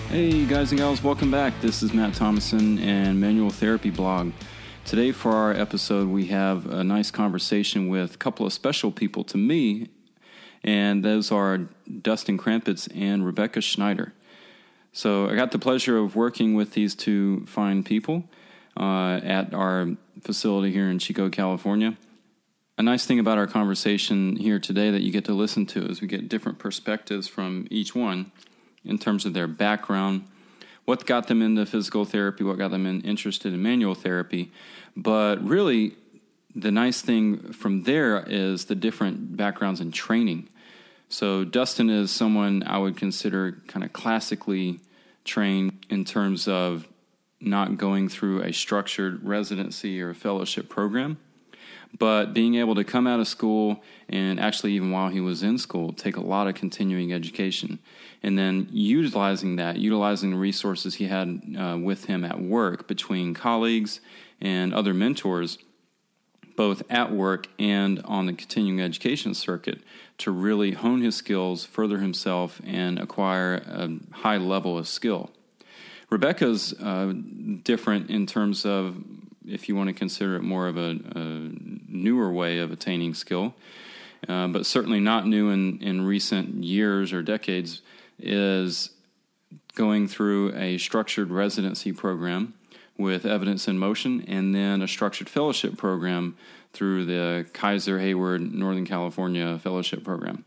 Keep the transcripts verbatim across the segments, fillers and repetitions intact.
Hey guys and gals, welcome back. This is Matt Thomason and Manual Therapy Blog. Today for our episode we have a nice conversation with a couple of special people to me, and those are Dustin Krampitz and Rebecca Schneider. So I got the pleasure of working with these two fine people uh, at our facility here in Chico, California. A nice thing about our conversation here today that you get to listen to is we get different perspectives from each one in terms of their background, what got them into physical therapy, what got them in, interested in manual therapy. But really, the nice thing from there is the different backgrounds in training. So Dustin is someone I would consider kind of classically trained in terms of not going through a structured residency or fellowship program, but being able to come out of school and actually even while he was in school, take a lot of continuing education. And then utilizing that, utilizing the resources he had uh, with him at work between colleagues and other mentors, both at work and on the continuing education circuit, to really hone his skills, further himself, and acquire a high level of skill. Rebecca's uh, different in terms of, if you want to consider it more of a, a newer way of attaining skill, uh, but certainly not new in, in recent years or decades, is going through a structured residency program with Evidence in Motion, and then a structured fellowship program through the Kaiser Hayward Northern California Fellowship Program.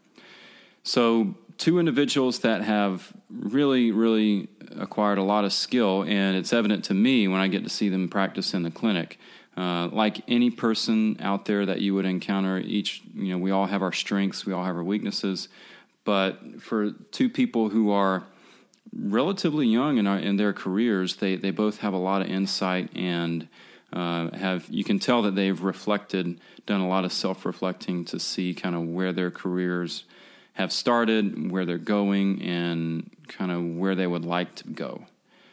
So two individuals that have really, really acquired a lot of skill, and it's evident to me when I get to see them practice in the clinic. Uh, like any person out there that you would encounter, each, you know, we all have our strengths, we all have our weaknesses, but for two people who are relatively young in, our, in their careers, they, they both have a lot of insight and uh, have, you can tell that they've reflected, done a lot of self-reflecting to see kind of where their careers have started, where they're going, and kind of where they would like to go.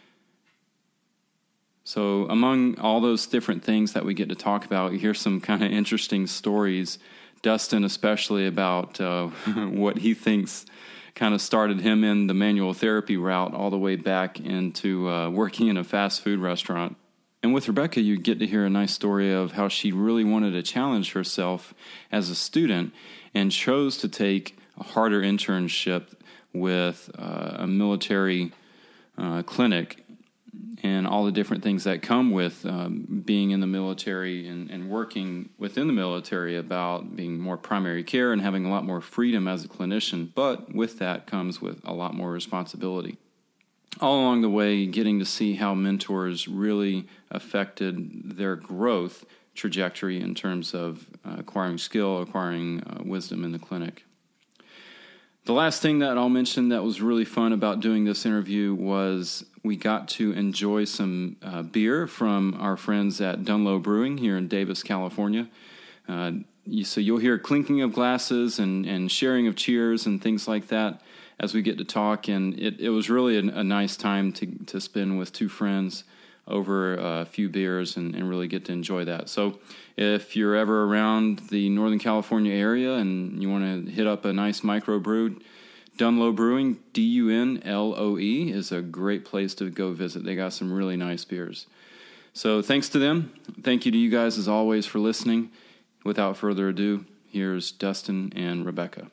So among all those different things that we get to talk about, here's some kind of interesting stories, Dustin especially, about uh, what he thinks kind of started him in the manual therapy route all the way back into uh, working in a fast food restaurant. And with Rebecca, you get to hear a nice story of how she really wanted to challenge herself as a student and chose to take a harder internship with uh, a military uh, clinic and all the different things that come with um, being in the military and, and working within the military, about being more primary care and having a lot more freedom as a clinician. But with that comes with a lot more responsibility. All along the way, getting to see how mentors really affected their growth trajectory in terms of uh, acquiring skill, acquiring uh, wisdom in the clinic. The last thing that I'll mention that was really fun about doing this interview was we got to enjoy some uh, beer from our friends at Dunlow Brewing here in Davis, California. Uh, you, so you'll hear clinking of glasses and, and sharing of cheers and things like that as we get to talk. And it, it was really a, a nice time to, to spend with two friends over a few beers and, and really get to enjoy that. So if you're ever around the Northern California area and you want to hit up a nice microbrew, Dunlow Brewing, D U N L O E, is a great place to go visit. They got some really nice beers. So thanks to them. Thank you to you guys, as always, for listening. Without further ado, here's Dustin and Rebecca.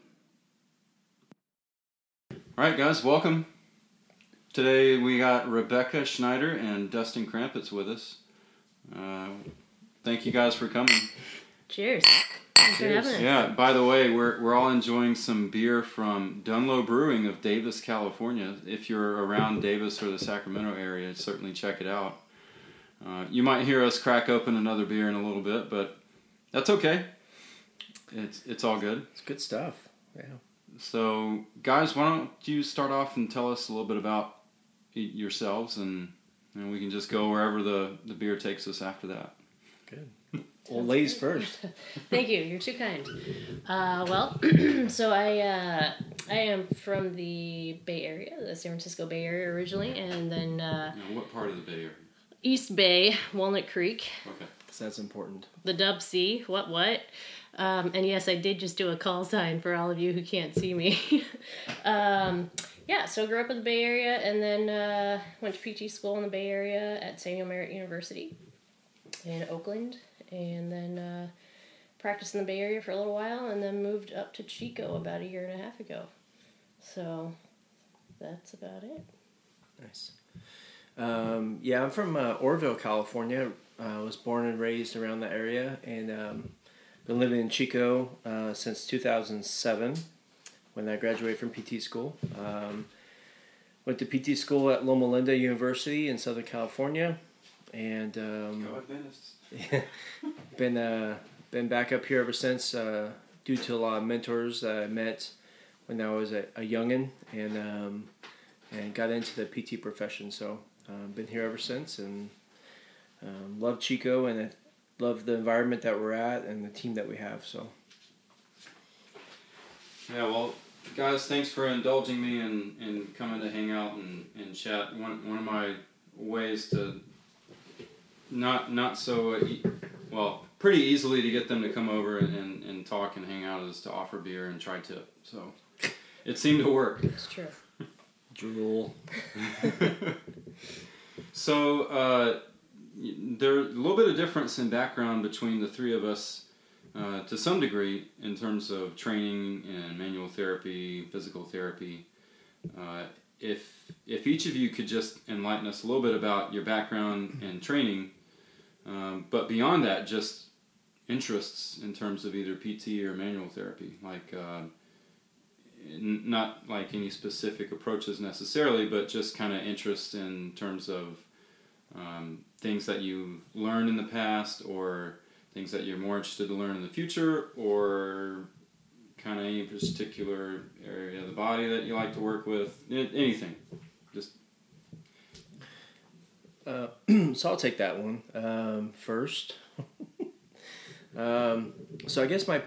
All right, guys, welcome. Today we got Rebecca Schneider and Dustin Krampitz with us. Uh, thank you guys for coming. Cheers. Thanks for having us. Yeah, by the way, we're we're all enjoying some beer from Dunlow Brewing of Davis, California. If you're around Davis or the Sacramento area, certainly check it out. Uh, you might hear us crack open another beer in a little bit, but that's okay. It's it's all good. It's good stuff. Yeah. So, guys, why don't you start off and tell us a little bit about yourselves, and, and we can just go wherever the, the beer takes us after that. Good. Well, ladies first. Thank you. You're too kind. Uh, well, so I uh, I am from the Bay Area, the San Francisco Bay Area originally, and then uh, now, what part of the Bay Area? East Bay, Walnut Creek. Okay. So that's important. The Dub Sea. What what? Um, and yes, I did just do a call sign for all of you who can't see me. um, yeah, so I grew up in the Bay Area and then uh, went to P T school in the Bay Area at Samuel Merritt University in Oakland. And then uh, practiced in the Bay Area for a little while and then moved up to Chico about a year and a half ago. So that's about it. Nice. Um, yeah, I'm from uh, Orville, California. I uh, was born and raised around the area, and um, been living in Chico uh, since two thousand seven, when I graduated from P T school. Um, went to P T school at Loma Linda University in Southern California, and um, Go Adventists. been uh, been back up here ever since, uh, due to a lot of mentors that I met when I was a, a youngin, and um, and got into the P T profession. So um, been here ever since, and um, love Chico, and I love the environment that we're at and the team that we have. So Yeah, well, guys, thanks for indulging me and, and coming to hang out and, and chat. One one of my ways to not not so e- well pretty easily to get them to come over and, and, and talk and hang out is to offer beer and try tip. So it seemed to work. It's true. drool. So uh, there's a little bit of difference in background between the three of us, uh, to some degree, in terms of training and manual therapy, physical therapy. Uh, if if each of you could just enlighten us a little bit about your background and training, um, but beyond that, just interests in terms of either P T or manual therapy, like uh, n- not like any specific approaches necessarily, but just kind of interest in terms of um, things that you learned in the past, or things that you're more interested to learn in the future, or kind of any particular area of the body that you like to work with, anything. Just Uh, so I'll take that one um, first. um, so I guess my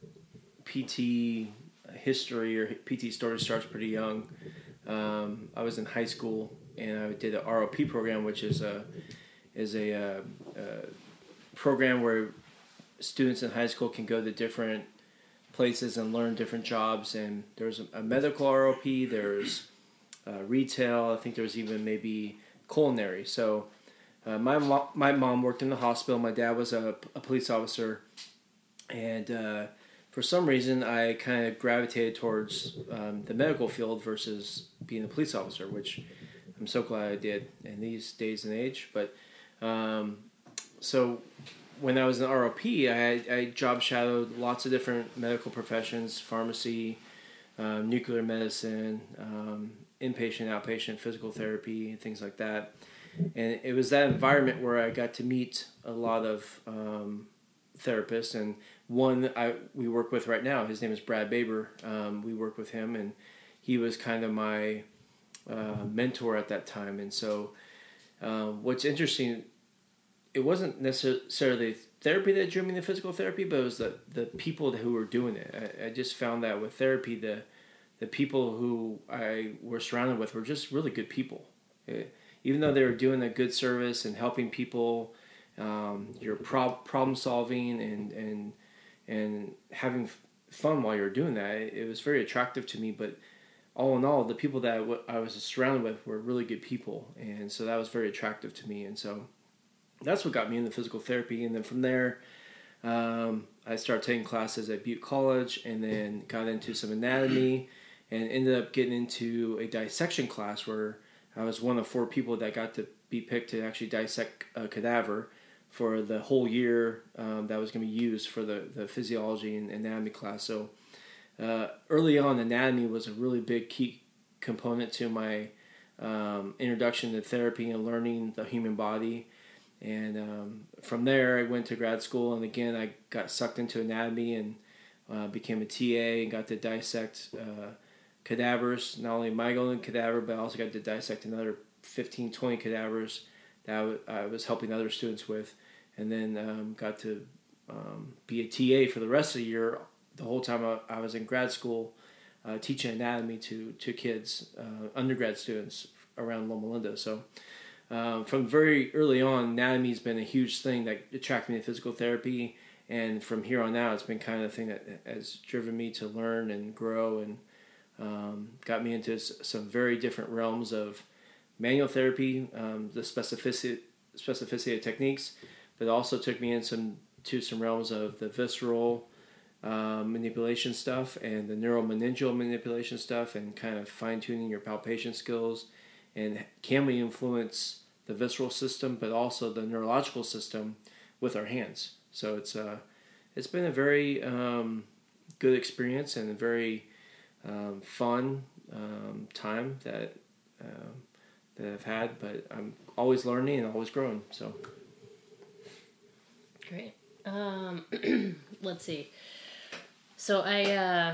P T history or P T story starts pretty young. Um, I was in high school and I did an R O P program, which is a is a, uh uh program where students in high school can go to different places and learn different jobs. And there's a, a medical R O P. There's uh, retail. I think there's even maybe culinary. So uh, my mo- my mom worked in the hospital. My dad was a, a police officer, and uh, for some reason I kind of gravitated towards um, the medical field versus being a police officer, which I'm so glad I did in these days and age. But um, so when I was in R O P, I, I job shadowed lots of different medical professions: pharmacy, um, nuclear medicine, um, inpatient, outpatient, physical therapy, things like that. And it was that environment where I got to meet a lot of um, therapists. And one I we work with right now, his name is Brad Baber. Um, we work with him, and he was kind of my uh, mentor at that time. And so uh, what's interesting, it wasn't necessarily therapy that drew me to physical therapy, but it was the, the people who were doing it. I, I just found that with therapy, the the people who I were surrounded with were just really good people. It, even though they were doing a good service and helping people, um, you're prob- problem solving and and and having fun while you're doing that. It, it was very attractive to me. But all in all, the people that I, w- I was surrounded with were really good people, and so that was very attractive to me. And so that's what got me into physical therapy. And then from there, um, I started taking classes at Butte College, and then got into some anatomy, and ended up getting into a dissection class where I was one of four people that got to be picked to actually dissect a cadaver for the whole year um, that was going to be used for the, the physiology and anatomy class. So uh, early on, anatomy was a really big key component to my um, introduction to therapy and learning the human body. And um, from there, I went to grad school, and again, I got sucked into anatomy and uh, became a T A and got to dissect uh, cadavers, not only my own cadaver, but I also got to dissect another fifteen, twenty cadavers that I, w- I was helping other students with, and then um, got to um, be a T A for the rest of the year, the whole time I, I was in grad school, uh, teaching anatomy to, to kids, uh, undergrad students around Loma Linda. So um, from very early on, anatomy has been a huge thing that attracted me to physical therapy, and from here on out, it's been kind of the thing that has driven me to learn and grow and Um, got me into s- some very different realms of manual therapy, um, the specificity specificity of techniques, but also took me in some to some realms of the visceral uh, manipulation stuff and the neuromeningeal manipulation stuff, and kind of fine tuning your palpation skills, and can we influence the visceral system, but also the neurological system with our hands. So it's uh, it's been a very um, good experience and a very um, fun um, time that um, that I've had. But I'm always learning and always growing. So Great. Um, let's see. So I, uh,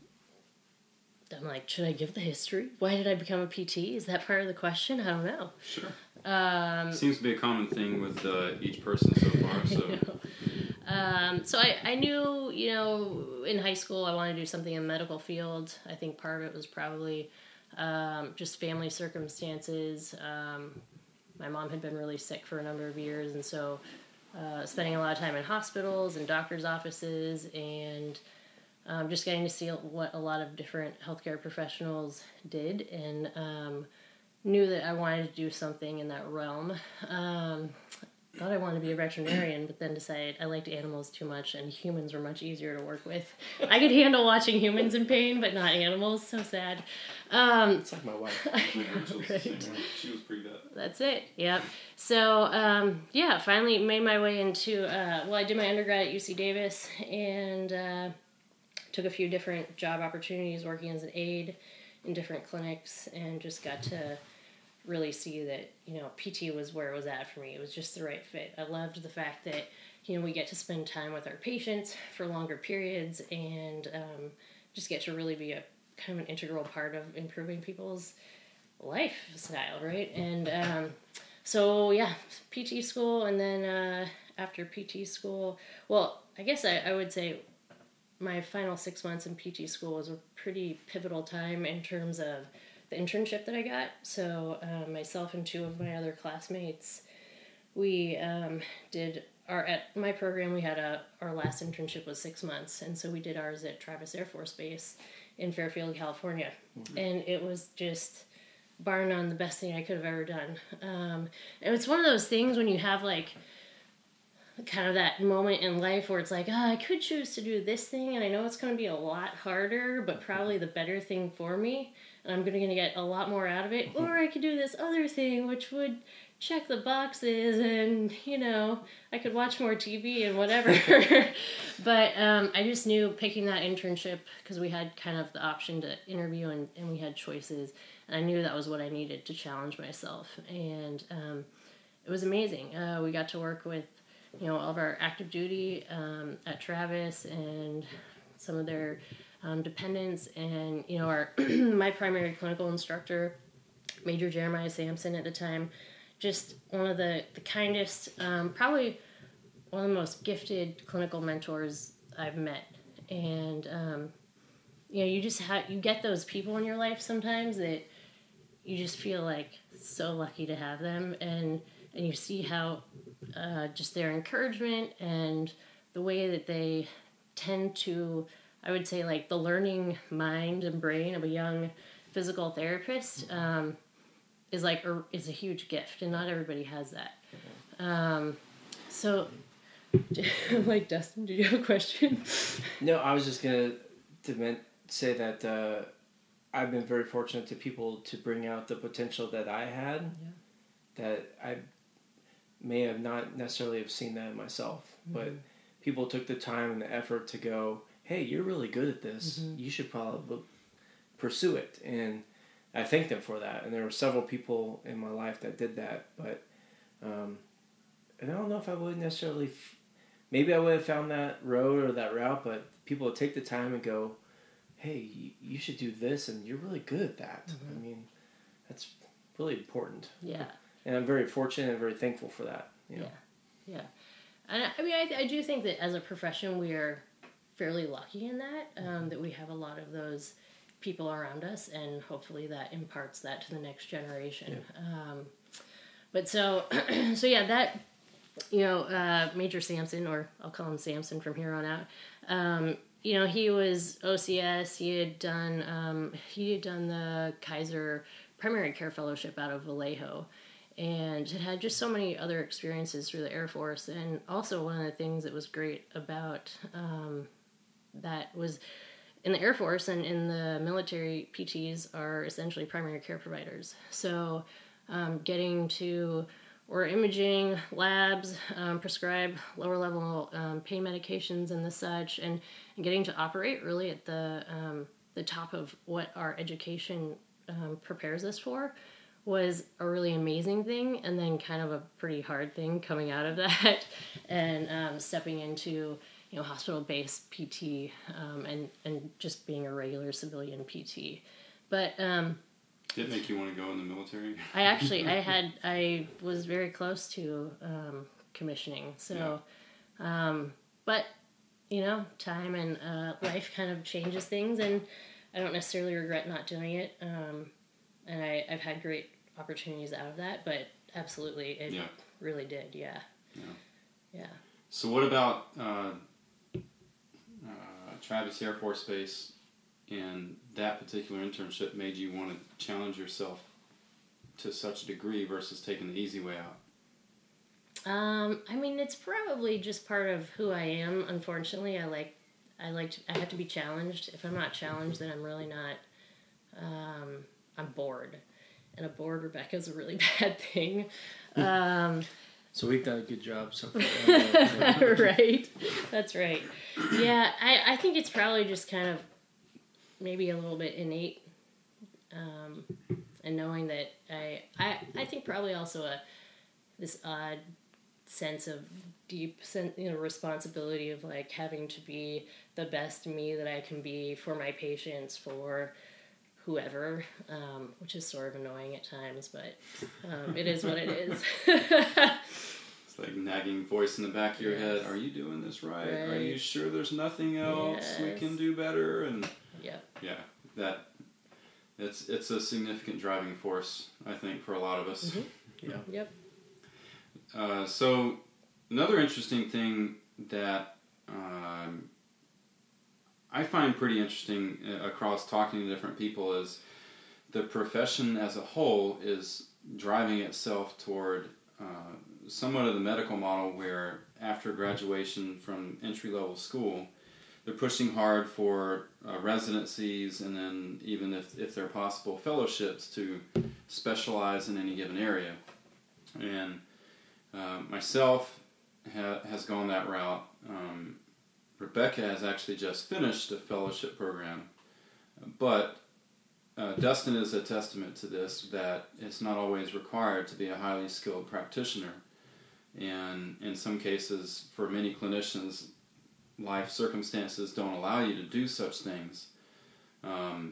I'm like, should I give the history? Why did I become a P T? Is that part of the question? I don't know. Sure. Um, Seems to be a common thing with uh, each person so far. So. Um, so I, I knew, you know, in high school I wanted to do something in the medical field. I think part of it was probably um, just family circumstances. Um, my mom had been really sick for a number of years, and so uh, spending a lot of time in hospitals and doctors' offices, and um, just getting to see what a lot of different healthcare professionals did, and um, knew that I wanted to do something in that realm. Um, thought I wanted to be a veterinarian, but then decided I liked animals too much, and humans were much easier to work with. I could handle watching humans in pain, but not animals. So sad. Um, it's like my wife. right. She was pretty bad. That's it. Yep. So um, yeah, finally made my way into. Uh, well, I did my undergrad at U C Davis, and uh, took a few different job opportunities working as an aide in different clinics, and just got to really see that, you know, P T was where it was at for me. It was just the right fit. I loved the fact that, you know, we get to spend time with our patients for longer periods, and um, just get to really be a kind of an integral part of improving people's lifestyle, right? And um, so, yeah, P T school, and then uh, after P T school, well, I guess I, I would say my final six months in P T school was a pretty pivotal time in terms of the internship that I got. So uh, myself and two of my other classmates, we um, did our, at my program, we had a, our last internship was six months. And so we did ours at Travis Air Force Base in Fairfield, California. Mm-hmm. And it was just, bar none, the best thing I could have ever done. Um, and it's one of those things when you have like, kind of that moment in life where it's like, oh, I could choose to do this thing, and I know it's going to be a lot harder, but probably the better thing for me, and I'm going to get a lot more out of it. Or I could do this other thing, which would check the boxes, and, you know, I could watch more T V and whatever. But um, I just knew picking that internship, because we had kind of the option to interview, and, and we had choices, and I knew that was what I needed to challenge myself. And um, it was amazing. Uh, we got to work with, you know, all of our active duty um, at Travis, and some of their um, dependents, and, you know, our my primary clinical instructor, Major Jeremiah Sampson at the time, just one of the, the kindest, um, probably one of the most gifted clinical mentors I've met. And, um, you know, you just have, you get those people in your life sometimes that you just feel like so lucky to have them, and and you see how uh, just their encouragement and the way that they tend to, I would say, like the learning mind and brain of a young physical therapist um, is like a, is a huge gift, and not everybody has that. Um, so, like, Dustin, did you have a question? No, I was just gonna to men- say that uh, I've been very fortunate to people to bring out the potential that I had. Yeah. That I may have not necessarily have seen that in myself, mm-hmm. but people took the time and the effort to go, hey, you're really good at this. Mm-hmm. You should probably pursue it. And I thank them for that. And there were several people in my life that did that. But um, and I don't know if I would necessarily, f- maybe I would have found that road or that route, but people would take the time and go, hey, you, you should do this, and you're really good at that. Mm-hmm. I mean, that's really important. Yeah. And I'm very fortunate and very thankful for that. You know? Yeah, yeah. And I mean, I, I do think that as a profession, we are fairly lucky in that, um, that we have a lot of those people around us, and hopefully that imparts that to the next generation. Yeah. Um, but so, so yeah, that, you know, uh, Major Sampson, or I'll call him Sampson from here on out, um, you know, he was O C S. He had done um, he had done the Kaiser Primary Care Fellowship out of Vallejo, and had had just so many other experiences through the Air Force. And also one of the things that was great about um, that was in the Air Force and in the military, P Ts are essentially primary care providers. So um, getting to or imaging, labs, um, prescribe lower level um, pain medications and the such, and, and getting to operate really at the um, the top of what our education um, prepares us for was a really amazing thing, and then kind of a pretty hard thing coming out of that, and um, stepping into you know hospital-based P T um, and and just being a regular civilian P T, but. Um, Did it make you want to go in the military? I actually, I had, I was very close to um, commissioning. So, yeah. um, but, you know, time and uh, life kind of changes things, and I don't necessarily regret not doing it. Um, and I, I've had great opportunities out of that, but absolutely, it yeah. really did, yeah. yeah. Yeah. So what about uh, uh, Travis Air Force Base? And that particular internship made you want to challenge yourself to such a degree versus taking the easy way out? Um, I mean, it's probably just part of who I am. Unfortunately, I like, I like, to, I have to be challenged. If I'm not challenged, then I'm really not. Um, I'm bored, and a bored Rebecca is a really bad thing. Um, so we've done a good job so far. Right. That's right. Yeah, I, I think it's probably just kind of. Maybe a little bit innate, um, and knowing that I, I, I think probably also a this odd sense of deep, sen- you know, responsibility of like having to be the best me that I can be for my patients, for whoever, um, which is sort of annoying at times, but um, it is what it is. It's like nagging voice in the back of your yes. head. Are you doing this right? right? Are you sure there's nothing else yes. we can do better? And yeah, yeah, that it's it's a significant driving force, I think, for a lot of us. Mm-hmm. Yeah. Yep. Uh, so another interesting thing that um, I find pretty interesting across talking to different people is the profession as a whole is driving itself toward uh, somewhat of the medical model where after graduation from entry-level school, they're pushing hard for uh, residencies and then even if, if they're possible fellowships to specialize in any given area. And uh, myself ha- has gone that route. Um, Rebecca has actually just finished a fellowship program, but uh, Dustin is a testament to this, that it's not always required to be a highly skilled practitioner. And in some cases, for many clinicians, life circumstances don't allow you to do such things. Um,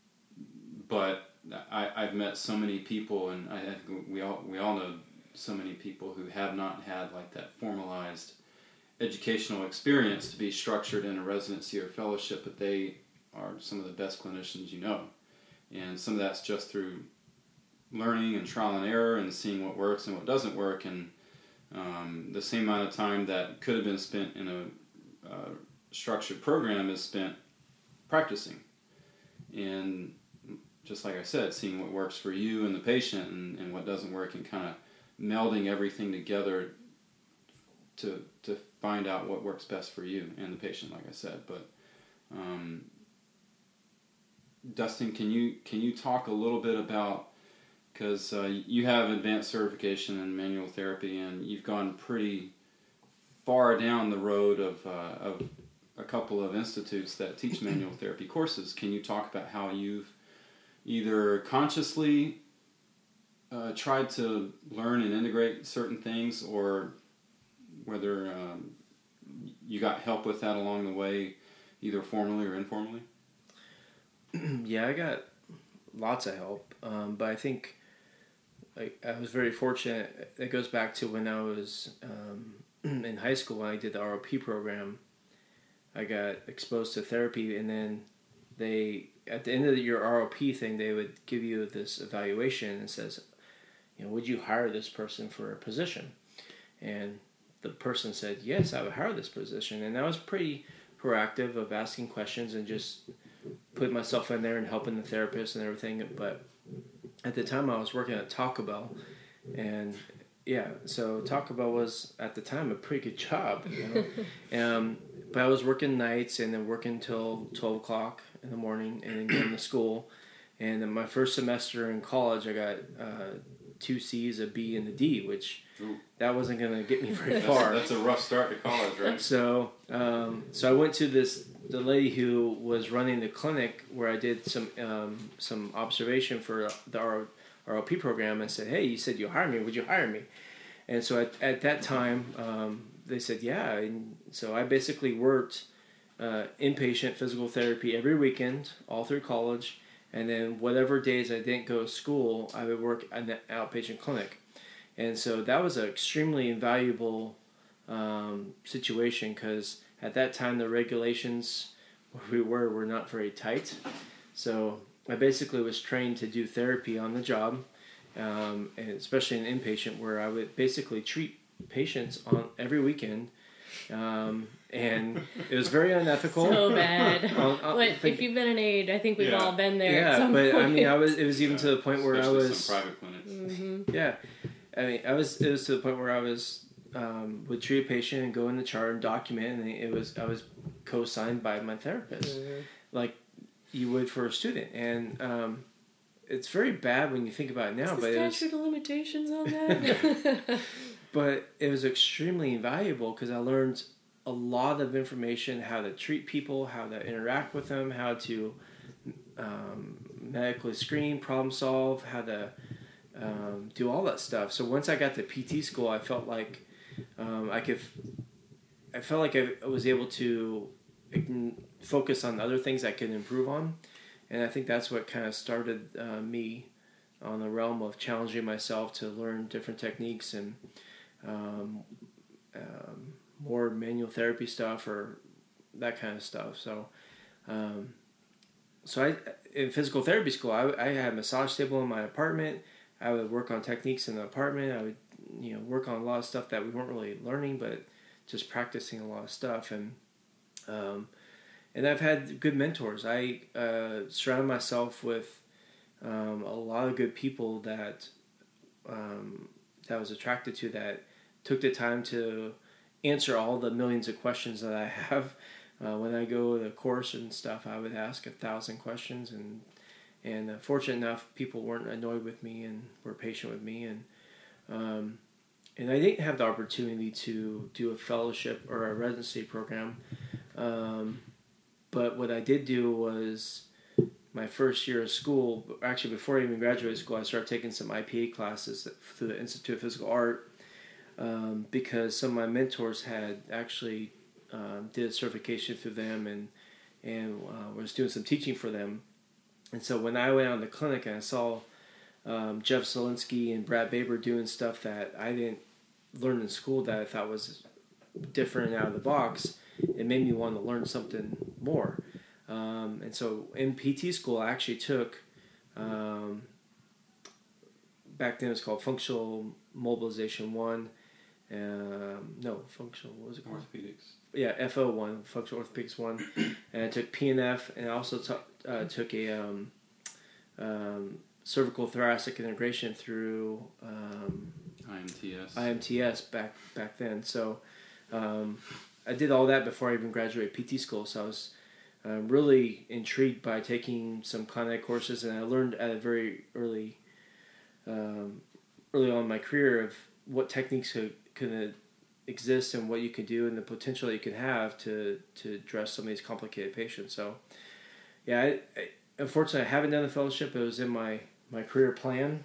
but I, I've met so many people, and I think we all we all know so many people who have not had like that formalized educational experience to be structured in a residency or fellowship, but they are some of the best clinicians you know. And some of that's just through learning and trial and error and seeing what works and what doesn't work, and um, the same amount of time that could have been spent in a Uh, structured program is spent practicing, and just like I said, seeing what works for you and the patient and, and what doesn't work, and kind of melding everything together to to find out what works best for you and the patient, like I said. But um, Dustin, can you can you talk a little bit about, because uh, you have advanced certification in manual therapy and you've gone pretty far down the road of uh, of a couple of institutes that teach manual therapy courses. Can you talk about how you've either consciously uh, tried to learn and integrate certain things, or whether um, you got help with that along the way, either formally or informally? Yeah, I got lots of help, um, but I think I, I was very fortunate. It goes back to when I was um, in high school when I did the R O P program. I got exposed to therapy, and then they, at the end of your R O P thing, they would give you this evaluation and says, you know, would you hire this person for a position? And the person said, yes, I would hire this position. And that was pretty proactive of asking questions and just putting myself in there and helping the therapist and everything. But at the time I was working at Taco Bell, and yeah, so Taco Bell was at the time a pretty good job, you know? um, but I was working nights and then working till twelve o'clock in the morning and then going to school. And in my first semester in college, I got uh, two C's, a B, and a D, which Ooh. That wasn't going to get me very far. That's, that's a rough start to college, right? So, um, so I went to this the lady who was running the clinic where I did some um, some observation for the R O P program, and said, "Hey, you said you hire me. Would you hire me?" And so at at that time, um, they said, "Yeah." And so I basically worked uh, inpatient physical therapy every weekend all through college. And then whatever days I didn't go to school, I would work in the outpatient clinic. And so that was an extremely invaluable um, situation because at that time the regulations where we were were not very tight. So I basically was trained to do therapy on the job, um, and especially in inpatient where I would basically treat patients on every weekend. Um, and it was very unethical. So bad. on, on, but think, if you've been an aide, I think we've yeah. all been there. Yeah, at some but point. I mean, I was. It was even yeah. to the point where Especially I was. Some private clinics. Mm-hmm. Yeah, I mean, I was. It was to the point where I was um, would treat a patient and go in the chart and document, and it was I was co-signed by my therapist, mm-hmm. like you would for a student, and um, it's very bad when you think about it now. What's but the it statute was, of limitations on that? But it was extremely invaluable because I learned a lot of information, how to treat people, how to interact with them, how to um, medically screen, problem solve, how to um, do all that stuff. So once I got to P T school, I felt like um, I could, I felt like I was able to focus on other things I could improve on. And I think that's what kind of started uh, me on the realm of challenging myself to learn different techniques and um, um, more manual therapy stuff or that kind of stuff. So, um, so I in physical therapy school, I, I had a massage table in my apartment. I would work on techniques in the apartment. I would, you know, work on a lot of stuff that we weren't really learning, but just practicing a lot of stuff. And um, and I've had good mentors. I uh, surrounded myself with um, a lot of good people that um, that I was attracted to, that took the time to answer all the millions of questions that I have. Uh, when I go to the course and stuff, I would ask a thousand questions, and and uh, fortunate enough, people weren't annoyed with me and were patient with me, and um, and I didn't have the opportunity to do a fellowship or a residency program, um, but what I did do was my first year of school. Actually, before I even graduated school, I started taking some I P A classes through the Institute of Physical Art. Um, because some of my mentors had actually um, did a certification through them and and uh, was doing some teaching for them. And so when I went out in the clinic and I saw um, Jeff Zielinski and Brad Baber doing stuff that I didn't learn in school that I thought was different and out of the box, it made me want to learn something more. Um, and so in P T school, I actually took, um, back then it was called Functional Mobilization one. Um, no, functional, what was it called? Orthopedics. Yeah, F O one, functional orthopedics one. And I took P N F, and I also t- uh, took a um, um, cervical thoracic integration through um, I M T S. I M T S back back then. So um, I did all that before I even graduated P T school. So I was uh, really intrigued by taking some Con-Ed courses, and I learned at a very early, um, early on in my career of what techniques could can exist and what you can do and the potential that you can have to to address some of these complicated patients. So yeah, I, I, unfortunately I haven't done the fellowship. It was in my, my career plan.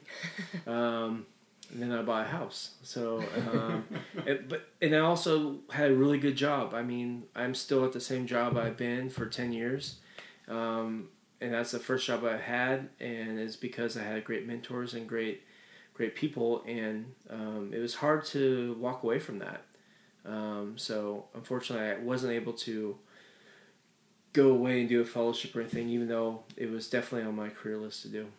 Um, and then I bought a house. So, um, it, but, and I also had a really good job. I mean, I'm still at the same job I've been for ten years. Um, and that's the first job I had. And it's because I had great mentors and great great people, and um, it was hard to walk away from that. Um, so unfortunately, I wasn't able to go away and do a fellowship or anything, even though it was definitely on my career list to do.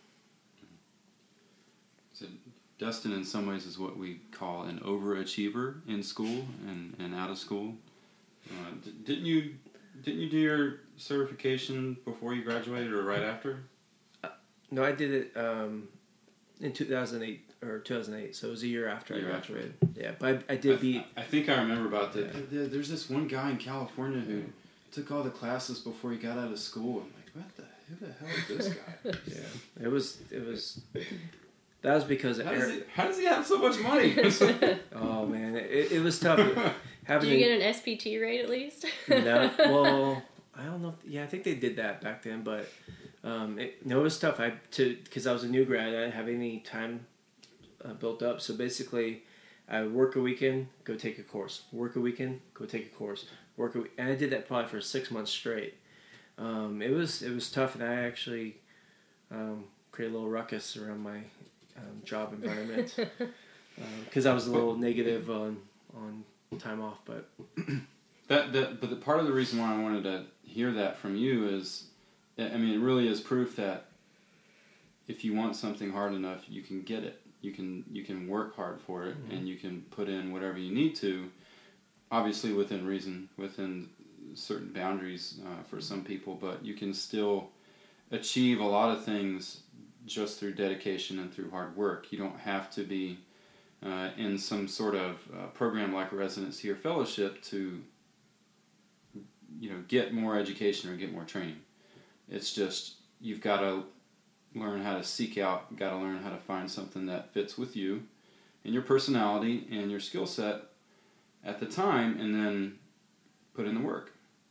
So Dustin, in some ways, is what we call an overachiever in school and, and out of school. Uh, d- didn't you didn't you do your certification before you graduated or right after? Uh, no, I did it um, in two thousand eight or two thousand eight, so it was a year after year I graduated. After. Yeah, but I, I did I, beat. I think I remember about that. Yeah. There's this one guy in California who took all the classes before he got out of school. I'm like, what the who the hell is this guy? Yeah, it was it was. That was because how, Eric, does he, how does he have so much money? Oh man, it, it was tough. Having Did you get an S P T rate at least? No, well, I don't know. If, yeah, I think they did that back then, but um, it, no, it was tough. I to because I was a new grad, I didn't have any time uh, built up. So basically, I would work a weekend, go take a course. Work a weekend, go take a course. Work a week, and I did that probably for six months straight. Um, it was it was tough, and I actually um, created a little ruckus around my um, job environment because uh, I was a little negative on on. time off, but that that but the part of the reason why I wanted to hear that from you is, I mean, it really is proof that if you want something hard enough, you can get it. You can you can work hard for it, mm-hmm. and you can put in whatever you need to, obviously within reason, within certain boundaries uh, for some people, but you can still achieve a lot of things just through dedication and through hard work. You don't have to be Uh, in some sort of uh, program like a residency or fellowship to, you know, get more education or get more training. It's just you've got to learn how to seek out, got to learn how to find something that fits with you and your personality and your skill set at the time, and then put in the work.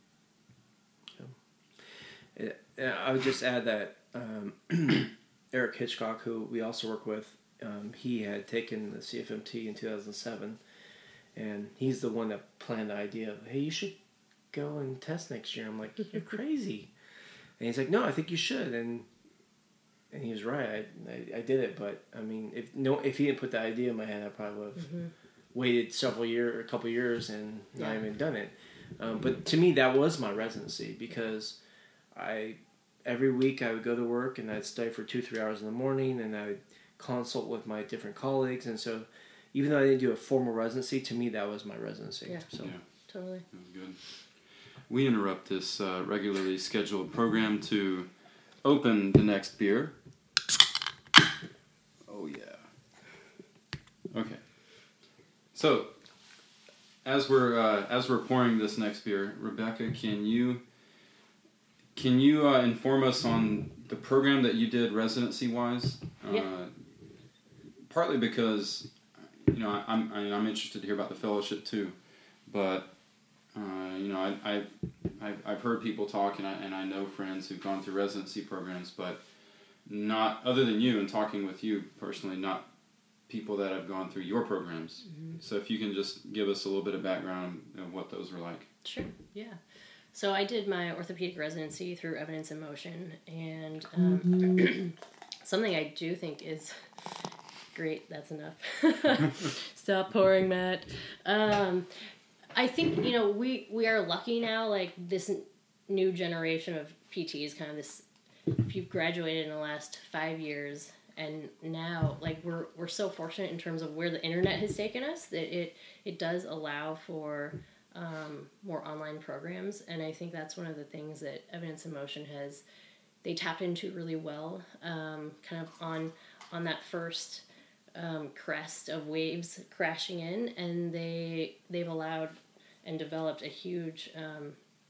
Yeah. I would just add that um, Eric Hitchcock, who we also work with, Um, he had taken the C F M T in two thousand seven, and he's the one that planned the idea of, hey, you should go and test next year. I'm like, you're crazy. And he's like, no, I think you should. And and he was right. I, I, I did it, but I mean, if no, if he didn't put the idea in my head, I probably would have mm-hmm. waited several years, a couple years, and not yeah. even done it. Um, but to me, that was my residency because I every week I would go to work and I'd study for two, three hours in the morning, and I would consult with my different colleagues, and so even though I didn't do a formal residency, to me that was my residency. Yeah, so yeah. Totally. That was good. We interrupt this uh, regularly scheduled program to open the next beer. Oh yeah. Okay. So as we're uh, as we're pouring this next beer, Rebecca, can you can you uh, inform us on the program that you did residency wise? Yeah. Uh, partly because, you know, I'm I, I'm interested to hear about the fellowship too, but uh, you know, I, I've I've I've heard people talk, and I and I know friends who've gone through residency programs, but not other than you and talking with you personally, not people that have gone through your programs. Mm-hmm. So if you can just give us a little bit of background of what those were like. Sure. Yeah. So I did my orthopedic residency through Evidence in Motion, and um, mm-hmm. something I do think is great. That's enough. Stop pouring, Matt. Um, I think, you know, we, we are lucky now, like this new generation of P Ts, kind of this, if you've graduated in the last five years, and now, like, we're we're so fortunate in terms of where the internet has taken us, that it, it does allow for um, more online programs, and I think that's one of the things that Evidence in Motion has, they tapped into really well, um, kind of on on that first um, crest of waves crashing in, and they they've allowed and developed a huge, um,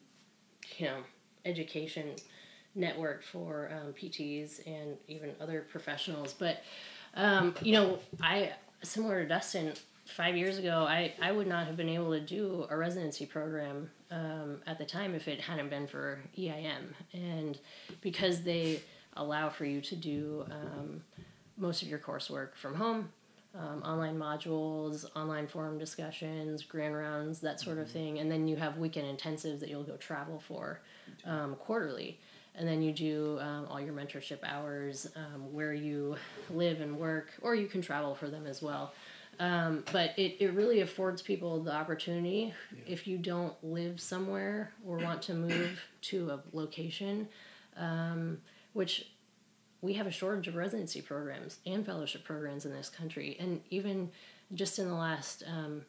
you know, education network for um, P Ts and even other professionals. But um, you know, I similar to Dustin, five years ago, I, I would not have been able to do a residency program um, at the time if it hadn't been for E I M. And because they allow for you to do um, most of your coursework from home, um, online modules, online forum discussions, grand rounds, that sort of thing. And then you have weekend intensives that you'll go travel for um, quarterly. And then you do um, all your mentorship hours um, where you live and work, or you can travel for them as well. Um, but it, it really affords people the opportunity, yeah. if you don't live somewhere or want to move to a location, um, which we have a shortage of residency programs and fellowship programs in this country. And even just in the last um,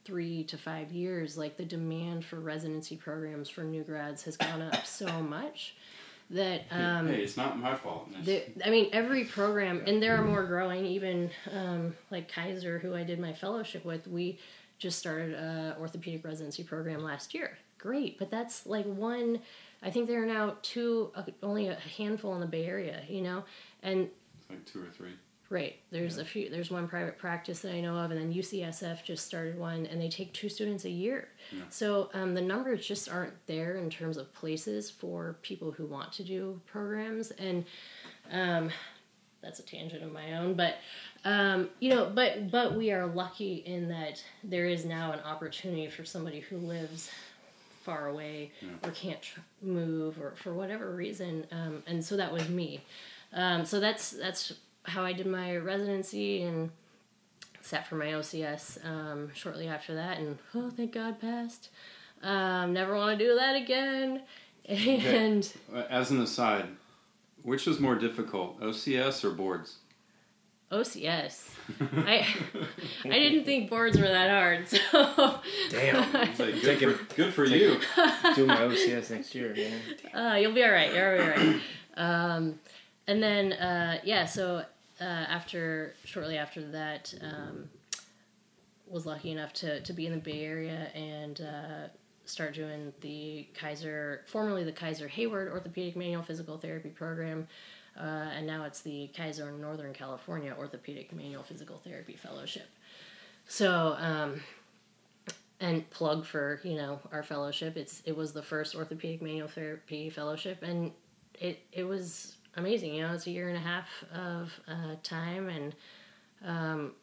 three to five years, like the demand for residency programs for new grads has gone up so much that um, hey, it's not my fault. the, I mean, every program, and there are more growing. Even um, like Kaiser, who I did my fellowship with, we just started a orthopedic residency program last year. Great, but that's like one. I think there are now two, uh, only a handful in the Bay Area, you know, and It's like two or three. Right. There's Yeah. a few. There's one private practice that I know of, and then U C S F just started one, and they take two students a year. Yeah. So um, the numbers just aren't there in terms of places for people who want to do programs, and um, that's a tangent of my own. But um, you know, but but we are lucky in that there is now an opportunity for somebody who lives far away Yeah. or can't tr- move or for whatever reason, um, and so that was me. Um, so that's that's. how I did my residency and sat for my O C S um, shortly after that, and oh, thank God passed. Um, never want to do that again. And okay. As an aside, which was more difficult, O C S or boards? O C S. I I didn't think boards were that hard, so Damn. It's like, good, for, good for you. Do my O C S next year, man. uh, you'll be all right. You'll be all right. Um, and then uh, yeah, so uh, after shortly after that, um, was lucky enough to to be in the Bay Area and uh, start doing the Kaiser, formerly the Kaiser Hayward Orthopedic Manual Physical Therapy Program. Uh, and now it's the Kaiser Northern California Orthopedic Manual Physical Therapy Fellowship. So, um, and plug for, you know, our fellowship. It's it was the first orthopedic manual therapy fellowship, and it it was amazing. You know, it's a year and a half of uh, time, and um,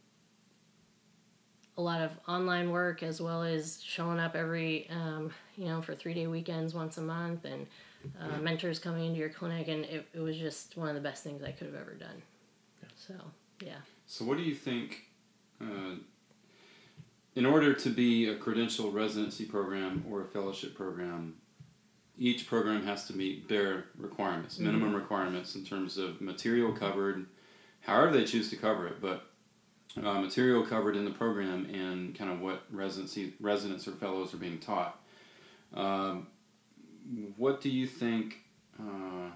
a lot of online work, as well as showing up every, um, you know, for three day weekends once a month, and uh, mentors coming into your clinic, and it, it was just one of the best things I could have ever done. So, yeah. So what do you think, uh, in order to be a credentialed residency program or a fellowship program, each program has to meet their requirements, mm-hmm. minimum requirements in terms of material covered, however they choose to cover it, but uh, material covered in the program and kind of what residency residents or fellows are being taught. Um, what do you think, uh,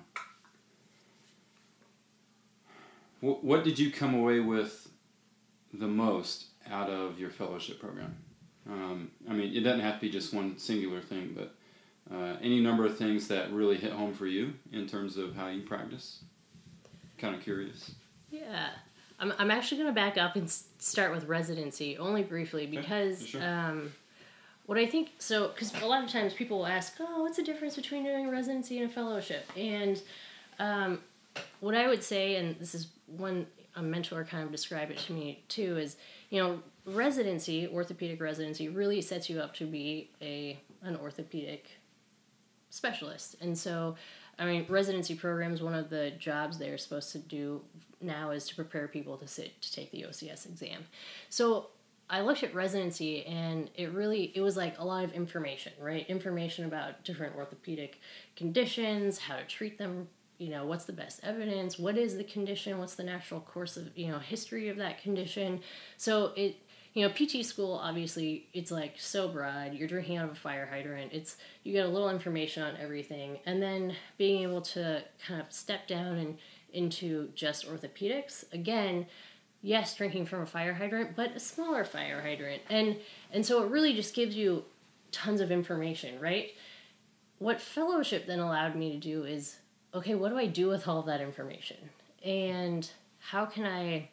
what, what did you come away with the most out of your fellowship program? Um, I mean, it doesn't have to be just one singular thing, but uh, any number of things that really hit home for you in terms of how you practice? Kind of curious. Yeah. I'm, I'm actually going to back up and s- start with residency, only briefly, because okay, sure. um, what I think, so, because a lot of times people will ask, oh, what's the difference between doing a residency and a fellowship? And um, what I would say, and this is one, a mentor kind of described it to me too, is, you know, residency, orthopedic residency, really sets you up to be a an orthopedic specialist. And so, I mean, residency programs, one of the jobs they're supposed to do now is to prepare people to sit to take the O C S exam. So I looked at residency, and it really, it was like a lot of information, right? Information about different orthopedic conditions, how to treat them, you know, what's the best evidence, what is the condition, what's the natural course of, you know, history of that condition. So it, you know, P T school, obviously, it's like so broad. You're drinking out of a fire hydrant. It's, you get a little information on everything. And then being able to kind of step down and into just orthopedics, again, yes, drinking from a fire hydrant, but a smaller fire hydrant. And and so it really just gives you tons of information, right? What fellowship then allowed me to do is, okay, what do I do with all of that information? And how can I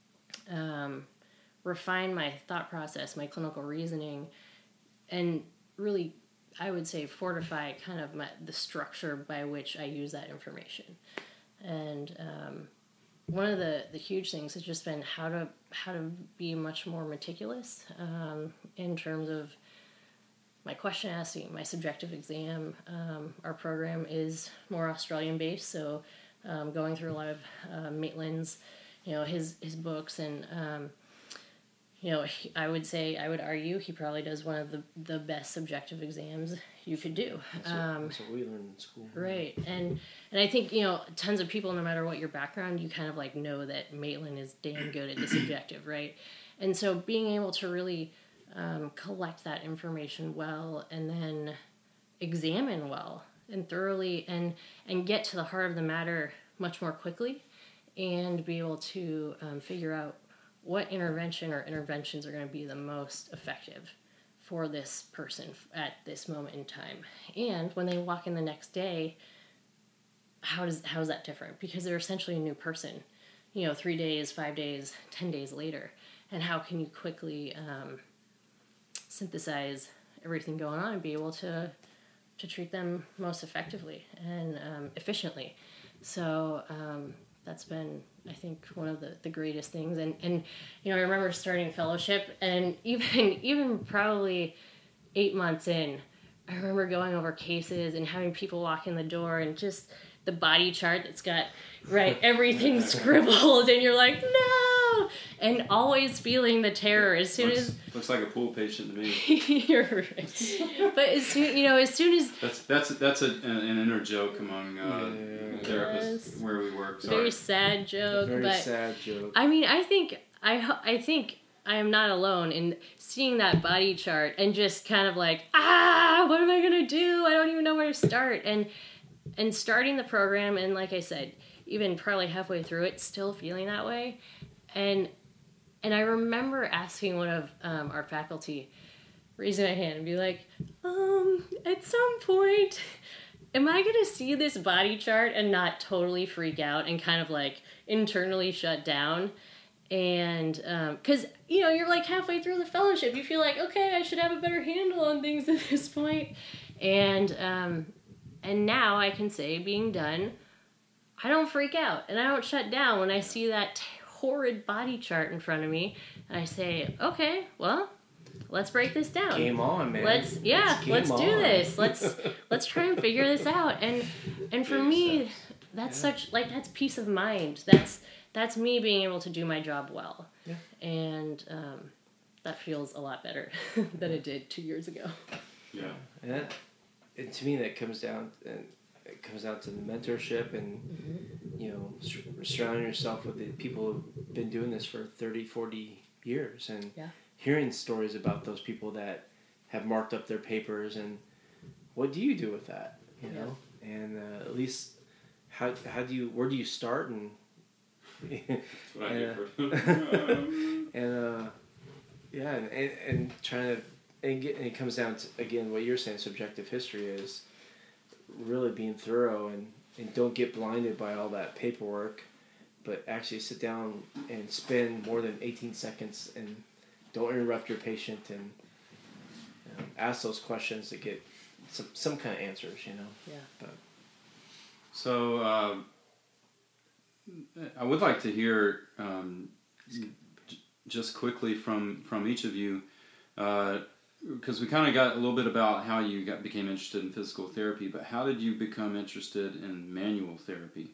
um, refine my thought process, my clinical reasoning, and really, I would say, fortify kind of my, the structure by which I use that information. And um, one of the, the huge things has just been how to how to be much more meticulous um, in terms of my question asking, my subjective exam. Um, our program is more Australian based, so um, going through a lot of uh, Maitland's, you know, his his books, and um, you know, he, I would say, I would argue, he probably does one of the the best subjective exams you could do. That's what, um, that's what we learned in school. Right, and and I think, you know, tons of people, no matter what your background, you kind of like know that Maitland is damn good at the subjective, right? And so being able to really um, collect that information well, and then examine well and thoroughly, and and get to the heart of the matter much more quickly, and be able to um, figure out what intervention or interventions are going to be the most effective for this person at this moment in time. And when they walk in the next day, how does how is that different? Because they're essentially a new person, you know, three days, five days, ten days later. And how can you quickly um, synthesize everything going on and be able to to treat them most effectively and um, efficiently? So um, that's been, I think, one of the, the greatest things. And, and, you know, I remember starting fellowship, and even even probably eight months in, I remember going over cases and having people walk in the door and just the body chart that's got, right, everything scribbled, and you're like, no! And always feeling the terror as soon looks, as... Looks like a pool patient to me. You're right. But as soon, you know, as soon as... That's that's that's a, an inner joke among uh, Yeah. therapists Yes. where we work. Sorry. Very sad joke, A very but... sad joke. I mean, I think I ho- I think I am not alone in seeing that body chart and just kind of like, ah, what am I gonna do? I don't even know where to start. And and starting the program, and like I said, even probably halfway through it, still feeling that way. And and I remember asking one of um, our faculty, raising my hand and be like, um, at some point, am I going to see this body chart and not totally freak out and kind of like internally shut down? And because, um, you know, you're like halfway through the fellowship, you feel like, okay, I should have a better handle on things at this point. And, um, and now I can say, being done, I don't freak out and I don't shut down when I see that t- horrid body chart in front of me. And I say, okay, well, let's break this down. Game on, man. Let's yeah, It's let's game do on. this. Let's let's try and figure this out. And and for Baby me, steps. that's Yeah. such like that's peace of mind. That's that's me being able to do my job well. Yeah. And um, that feels a lot better than it did two years ago. Yeah. And, that, and to me, that comes down and it comes down to the mentorship and Mm-hmm. you know sur- surrounding yourself with the people who've been doing this for thirty, forty years, and Yeah. hearing stories about those people that have marked up their papers, and what do you do with that, you Yeah. know? And uh, at least how how do you where do you start, and That's what I and, do uh, for and uh, yeah, and, and, and trying to and, get, and it comes down to again what you're saying. Subjective history is really being thorough, and, and don't get blinded by all that paperwork, but actually sit down and spend more than eighteen seconds and don't interrupt your patient, and you know, ask those questions to get some some kind of answers. You know. Yeah. But So uh, I would like to hear um, j- just quickly from, from each of you, because we kind of got a little bit about how you got became interested in physical therapy, but how did you become interested in manual therapy?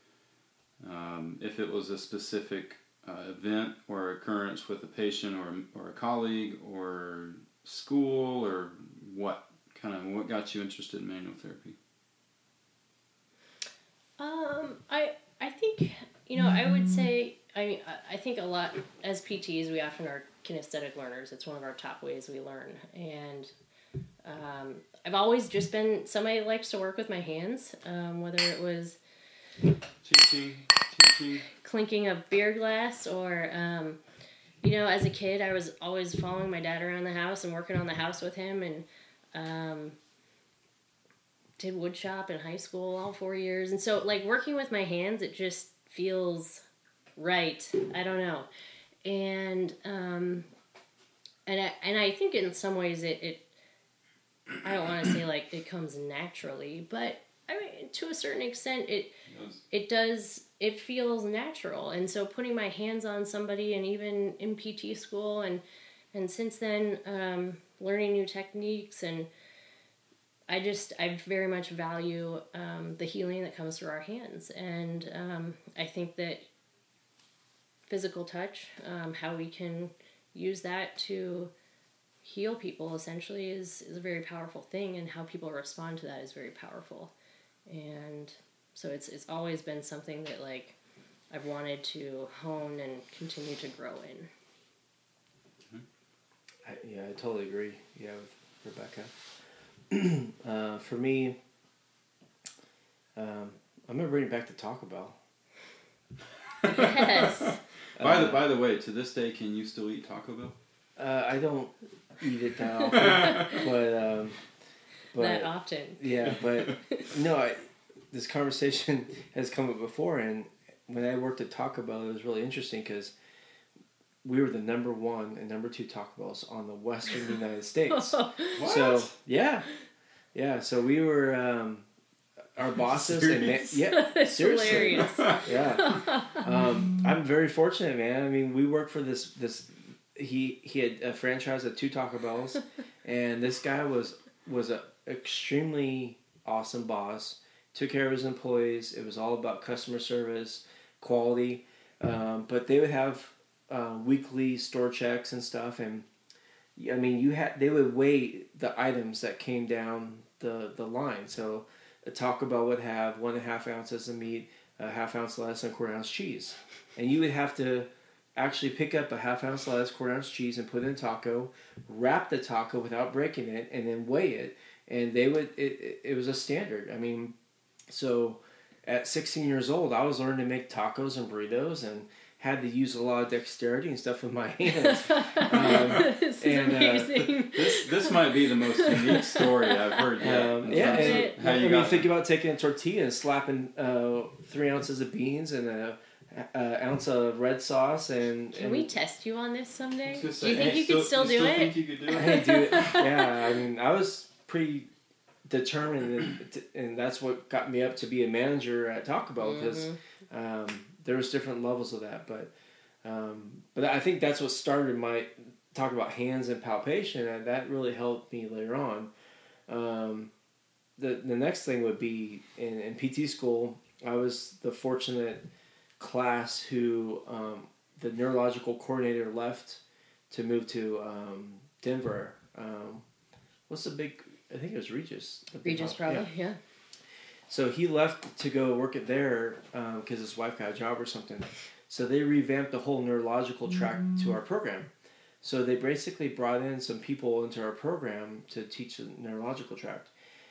Um, if it was a specific uh, event or occurrence with a patient or or a colleague or school, or what kind of what got you interested in manual therapy? Um, I I think you know I would say I mean I, I think a lot as P Ts we often are kinesthetic learners. It's one of our top ways we learn, and um, I've always just been somebody that likes to work with my hands, um, whether it was Ching, ching, clinking a beer glass or um, you know as a kid I was always following my dad around the house and working on the house with him, and um, did wood shop in high school all four years, and so like working with my hands, it just feels right. I don't know, and um, and I, and I think in some ways it, it I don't want to say like it comes naturally, but I mean to a certain extent it it does it feels natural, and so putting my hands on somebody, and even in P T school, and and since then um, learning new techniques, and I just, I very much value um, the healing that comes through our hands. And um, I think that physical touch, um, how we can use that to heal people essentially is, is a very powerful thing, and how people respond to that is very powerful. And so it's it's always been something that like I've wanted to hone and continue to grow in. I, yeah, I totally agree. Yeah, with Rebecca. uh, for me, um, I'm gonna bring it back to Taco Bell. Yes. by the by the way, to this day, can you still eat Taco Bell? Uh, I don't eat it that often, but, um, but that often. Yeah, but no, I, this conversation has come up before, and when I worked at Taco Bell, it was really interesting because we were the number one and number two Taco Bells on the Western United States. What? So yeah, yeah. So we were um, our bosses Serious? and ma- yeah, That's seriously, hilarious. yeah. Um, I'm very fortunate, man. I mean, we worked for this this. He he had a franchise of two Taco Bells, and this guy was was a extremely awesome boss. Took care of his employees. It was all about customer service, quality. Um, but they would have uh, weekly store checks and stuff, and I mean, you had they would weigh the items that came down the the line. So a Taco Bell would have one and a half ounces of meat, a half ounce lettuce, and a quarter ounce cheese, and you would have to actually pick up a half ounce lettuce, quarter ounce cheese, and put it in taco, wrap the taco without breaking it, and then weigh it. And they would it it, it was a standard. I mean, so at sixteen years old, I was learning to make tacos and burritos and had to use a lot of dexterity and stuff with my hands. Um, This is and, uh, amazing. This this might be the most unique story I've heard yet. Um, in yeah, terms of and- how I you mean, got think about taking a tortilla and slapping uh, three ounces of beans and a, a ounce of red sauce and. Can and, we test you on this someday? I was Do gonna you say, think hey, you could still you do it? Think you could do it? Hey, dude, yeah, I mean, I was pretty determined, and, and that's what got me up to be a manager at Taco Bell because um, there was different levels of that. But um, but I think that's what started my talk about hands and palpation, and that really helped me later on. Um, the the next thing would be in, in P T school. I was the fortunate class who um, the neurological coordinator left to move to um, Denver. Um, what's the big? I think it was Regis. the big Regis, hospital. probably, Yeah. yeah. So he left to go work it there because his wife got a job or something. So they revamped the whole neurological track to our program. So they basically brought in some people into our program to teach the neurological tract.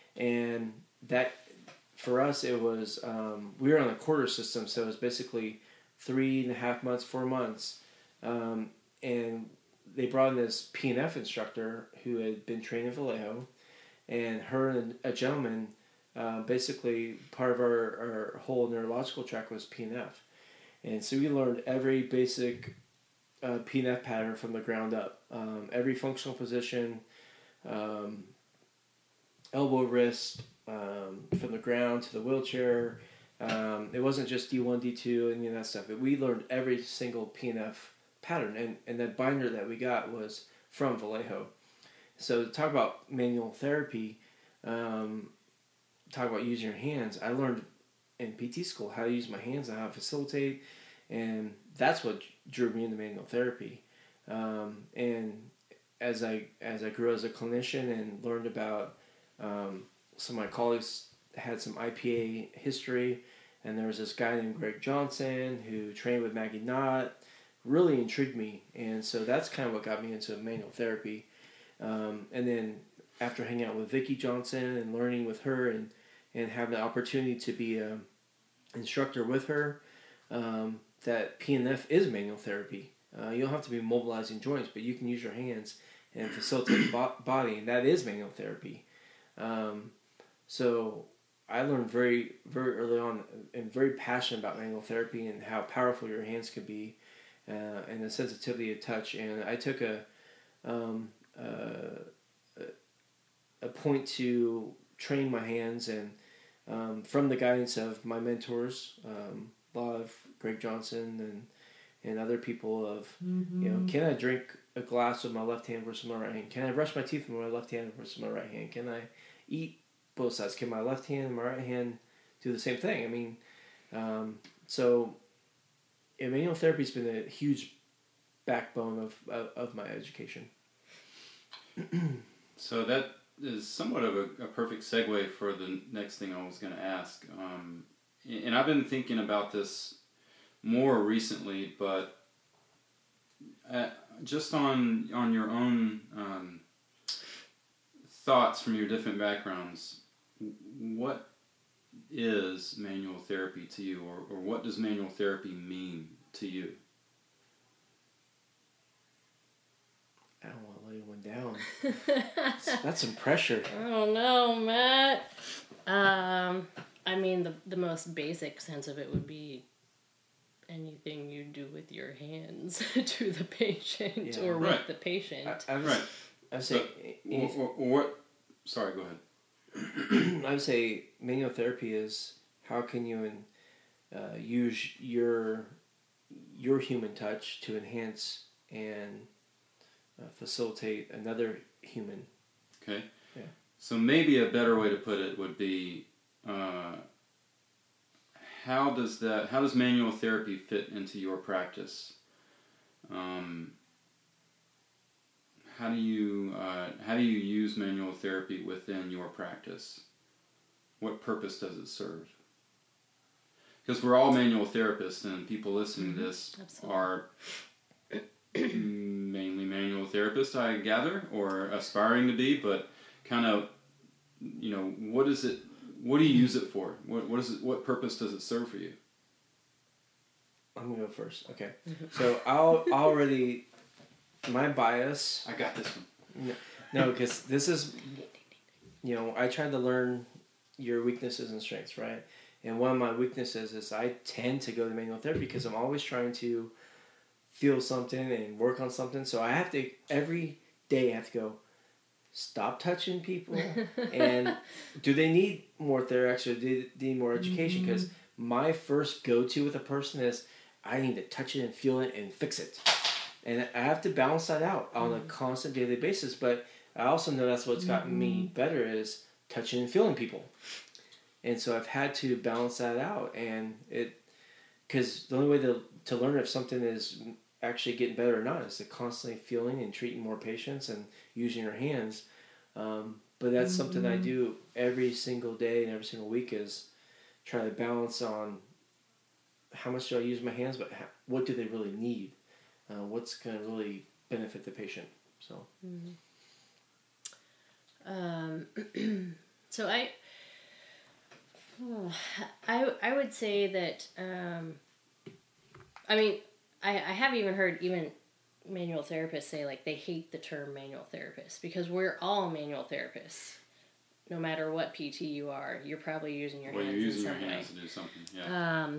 And that, for us, it was, um, we were on a quarter system, so it was basically three and a half months, four months. Um, and they brought in this P N F instructor who had been trained in Vallejo. And her and a gentleman, uh, basically part of our, our whole neurological track was P N F. And so we learned every basic uh, P N F pattern from the ground up. Um, every functional position, um, elbow, wrist, um, from the ground to the wheelchair. Um, it wasn't just D one, D two, and any of that stuff. We learned every single P N F pattern. And, and that binder that we got was from Vallejo. So to talk about manual therapy, um, talk about using your hands. I learned in P T school how to use my hands and how to facilitate, and that's what drew me into manual therapy. Um, and as I as I grew as a clinician and learned about um, some of my colleagues had some I P A history, and there was this guy named Greg Johnson who trained with Maggie Knott, really intrigued me, and so that's kind of what got me into manual therapy. Um, and then after hanging out with Vicki Johnson and learning with her and, and having the opportunity to be an instructor with her, um, that P N F is manual therapy. Uh, you don't have to be mobilizing joints, but you can use your hands and facilitate the bo- body, and that is manual therapy. Um, so I learned very, very early on and very passionate about manual therapy and how powerful your hands could be uh, and the sensitivity of touch. And I took a... Um, Uh, a point to train my hands, and um, from the guidance of my mentors, um, a lot of Greg Johnson and and other people of, mm-hmm. you know, can I drink a glass with my left hand versus my right hand? Can I brush my teeth with my left hand versus my right hand? Can I eat both sides? Can my left hand and my right hand do the same thing? I mean, um, so yeah, manual therapy has been a huge backbone of, of, of my education. So that is somewhat of a, a perfect segue for the next thing I was going to ask. Um, and I've been thinking about this more recently, but I, just on on your own um, thoughts from your different backgrounds, what is manual therapy to you, or, or what does manual therapy mean to you? I don't want to lay one down. that's, that's some pressure. I don't know, Matt. Um, I mean, the the most basic sense of it would be anything you do with your hands to the patient, yeah. or right. with the patient. I, I was, right. I would say, so, or, or, or what? Sorry, go ahead. I would say manual therapy is how can you uh, use your your human touch to enhance and uh, facilitate another human. Okay. Yeah. So maybe a better way to put it would be, uh, how does that? How does manual therapy fit into your practice? Um, how do you uh, how do you use manual therapy within your practice? What purpose does it serve? Because we're all manual therapists, and people listening mm-hmm. to this Absolutely. Are mainly manual therapists, I gather, or aspiring to be. But kind of, you know, what is it? What do you use it for? What what is it? What purpose does it serve for you? I'm gonna go first. Okay, so I'll I'll already my bias. I got this one. No, because this is, you know, I tried to learn your weaknesses and strengths, right? And one of my weaknesses is I tend to go to manual therapy because I'm always trying to feel something and work on something. So I have to, every day I have to go, stop touching people. And do they need more therapy or do they need more education? Because mm-hmm. my first go-to with a person is I need to touch it and feel it and fix it. And I have to balance that out on mm-hmm. a constant daily basis. But I also know that's what's gotten mm-hmm. me better is touching and feeling people. And so I've had to balance that out. And it, because the only way to, to learn if something is actually getting better or not is to constantly feeling and treating more patients and using your hands. Um, but that's mm-hmm. something I do every single day and every single week is try to balance on how much do I use my hands, but how, what do they really need? Uh, what's going to really benefit the patient? So, mm-hmm. um, so I, oh, I, I would say that, um, I mean, I, I have even heard even manual therapists say like they hate the term manual therapist because we're all manual therapists. No matter what P T you are, you're probably using your well, hands you're using in some your way. hands to do something. Yeah. Um.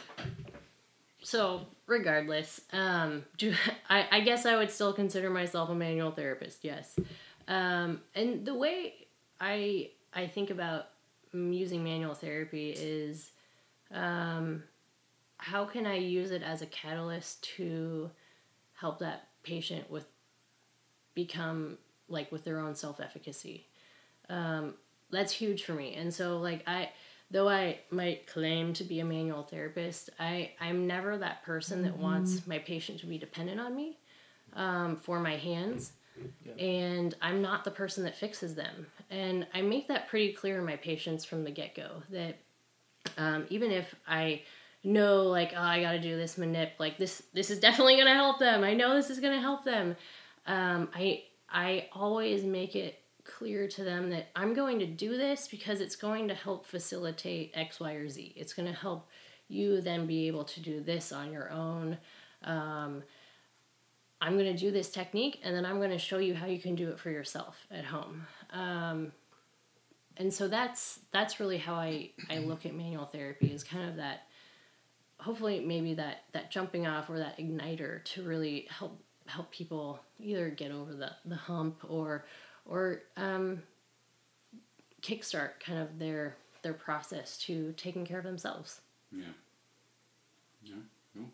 So regardless, um, do I, I guess I would still consider myself a manual therapist. Yes. Um, and the way I I think about using manual therapy is, um, how can I use it as a catalyst to help that patient with become like with their own self-efficacy. Um, that's huge for me. And so like I, though I might claim to be a manual therapist, I, I'm never that person that mm-hmm. wants my patient to be dependent on me um, for my hands. Yeah. And I'm not the person that fixes them. And I make that pretty clear in my patients from the get-go that um, even if I know like, oh, I got to do this manip, like this, this is definitely going to help them. I know this is going to help them. Um, I, I always make it clear to them that I'm going to do this because it's going to help facilitate X, Y, or Z. It's going to help you then be able to do this on your own. Um, I'm going to do this technique and then I'm going to show you how you can do it for yourself at home. Um, and so that's, that's really how I, I look at manual therapy is kind of that, hopefully maybe that, that jumping off or that igniter to really help, help people either get over the, the hump or, or um, kickstart kind of their their process to taking care of themselves. Yeah. Yeah. Cool.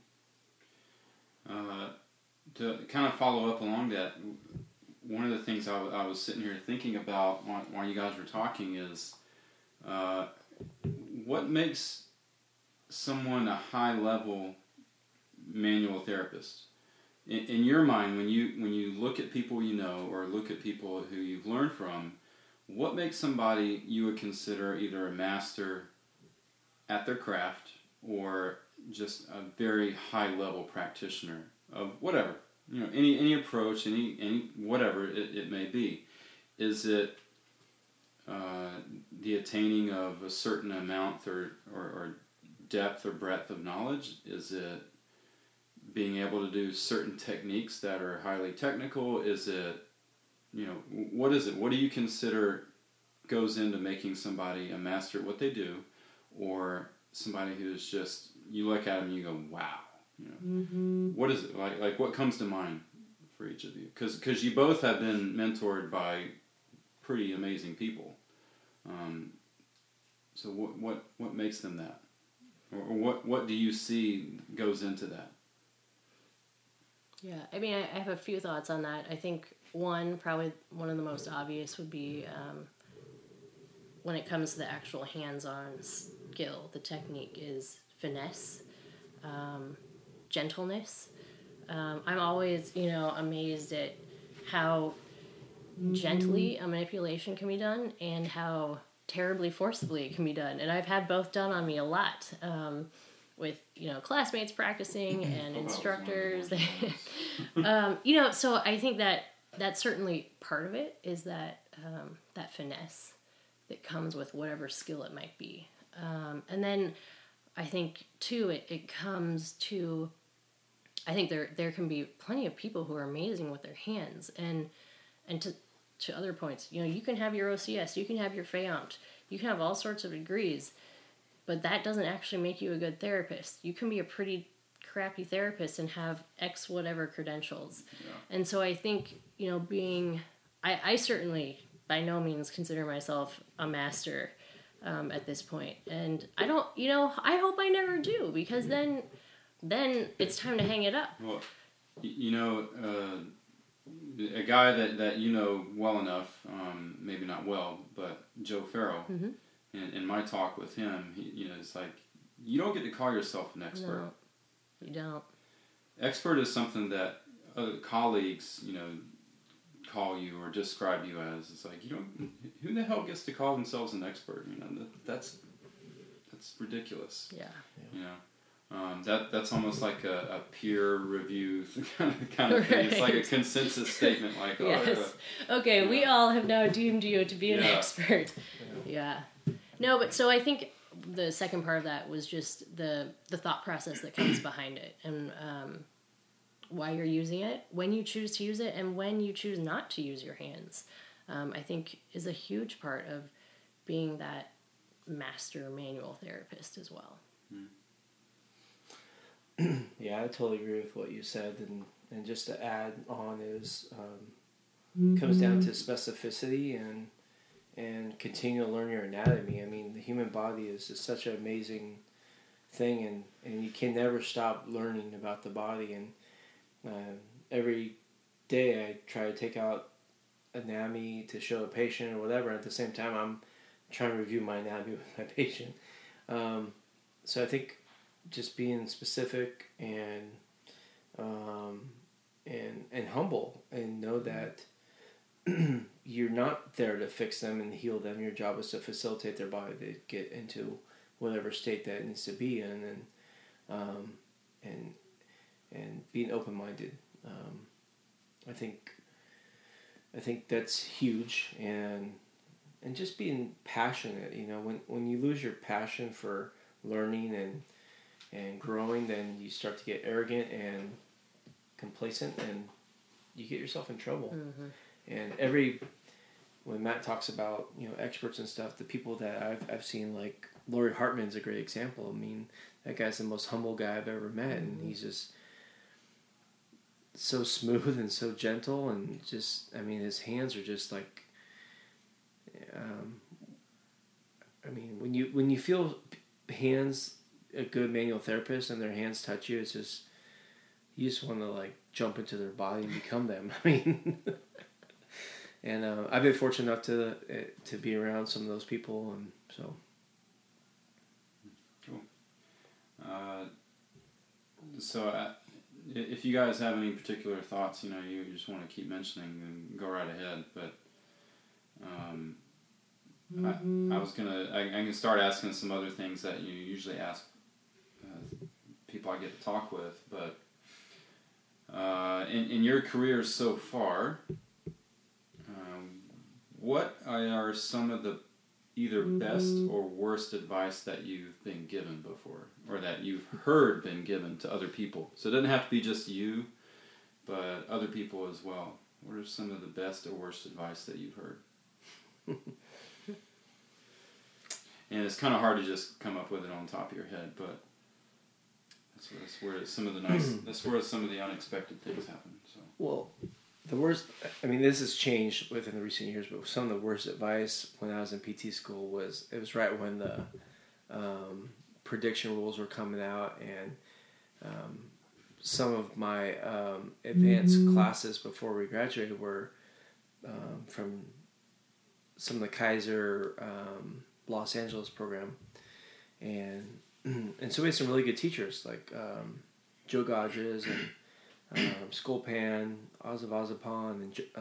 Uh, to kind of follow up along that, one of the things I, w- I was sitting here thinking about while, while you guys were talking is uh, what makes someone a high level manual therapist? In, in your mind, when you when you look at people you know or look at people who you've learned from, what makes somebody you would consider either a master at their craft or just a very high-level practitioner of whatever, you know, any any approach, any any whatever it, it may be, is it uh, the attaining of a certain amount or, or or depth or breadth of knowledge? Is it being able to do certain techniques that are highly technical? Is it, you know, what is it? What do you consider goes into making somebody a master at what they do, or somebody who's just, you look at them and you go, wow, you know, mm-hmm. What is it like? Like what comes to mind for each of you? Because because you both have been mentored by pretty amazing people. Um, so what what what makes them that, or, or what what do you see goes into that? Yeah, I mean, I, I have a few thoughts on that. I think one, probably one of the most obvious would be um, when it comes to the actual hands-on skill, the technique is finesse, um, gentleness. Um, I'm always, you know, amazed at how mm-hmm. gently a manipulation can be done and how terribly forcibly it can be done. And I've had both done on me a lot. Um, with, you know, classmates practicing and instructors. um, you know, so I think that that's certainly part of it, is that um, that finesse that comes with whatever skill it might be. Um, and then I think, too, it, it comes to, I think there there can be plenty of people who are amazing with their hands. And and to, to other points, you know, you can have your O C S, you can have your FAOMT, you can have all sorts of degrees, but that doesn't actually make you a good therapist. You can be a pretty crappy therapist and have X whatever credentials. Yeah. And so I think, you know, being, I, I certainly by no means consider myself a master um, at this point. And I don't, you know, I hope I never do, because then, then it's time to hang it up. Well, you know, uh, a guy that, that you know well enough, um, maybe not well, but Joe Farrell, mm-hmm. In, in my talk with him, he, you know, it's like, you don't get to call yourself an expert. No, you don't. Expert is something that other colleagues, you know, call you or describe you as. It's like, you don't, who the hell gets to call themselves an expert? You know, that, that's that's ridiculous. Yeah. You know, um, that that's almost like a, a peer review kind of kind of right. thing. It's like a consensus statement, like, oh, yes. yeah. Okay, we know. all have now deemed you to be an yeah. expert. Yeah. yeah. No, but so I think the second part of that was just the the thought process that comes behind it, and um, why you're using it, when you choose to use it, and when you choose not to use your hands. Um, I think is a huge part of being that master manual therapist as well. Mm. Yeah, I totally agree with what you said, and, and just to add on is um, mm-hmm. comes down to specificity and. and continue to learn your anatomy. I mean, the human body is just such an amazing thing, and, and you can never stop learning about the body. And uh, every day I try to take out anatomy to show a patient or whatever. At the same time, I'm trying to review my anatomy with my patient. Um, so I think just being specific and um, and and humble, and know that you're not there to fix them and heal them. Your job is to facilitate their body to get into whatever state that it needs to be in, and um, and and being open minded. Um, I think I think that's huge, and and just being passionate. You know, when when you lose your passion for learning and and growing, then you start to get arrogant and complacent, and you get yourself in trouble. Mm-hmm. And every, when Matt talks about, you know, experts and stuff, the people that I've I've seen, like Laurie Hartman's a great example. I mean, that guy's the most humble guy I've ever met, and he's just so smooth and so gentle, and just, I mean, his hands are just like, um, I mean, when you when you feel hands, a good manual therapist, and their hands touch you, it's just, you just want to like jump into their body and become them. I mean. And uh, I've been fortunate enough to uh, to be around some of those people, and so. Cool. Uh, so, uh, if you guys have any particular thoughts, you know, you just want to keep mentioning, then go right ahead. But um, mm-hmm. I, I was gonna, I, I can start asking some other things that you usually ask uh, people I get to talk with, but. Uh, uh, in, in your career so far, um, what are some of the either best or worst advice that you've been given before, or that you've heard been given to other people? So it doesn't have to be just you, but other people as well. What are some of the best or worst advice that you've heard? And it's kind of hard to just come up with it on top of your head, but that's where, that's where some of the nice, that's where some of the unexpected things happen. So. Well, the worst, I mean, this has changed within the recent years, but some of the worst advice when I was in P T school was, it was right when the um, prediction rules were coming out, and um, some of my um, advanced mm-hmm. classes before we graduated were um, from some of the Kaiser um, Los Angeles program, and and so we had some really good teachers like um, Joe Godres and um, Skolpan, Ozavazapon, and uh,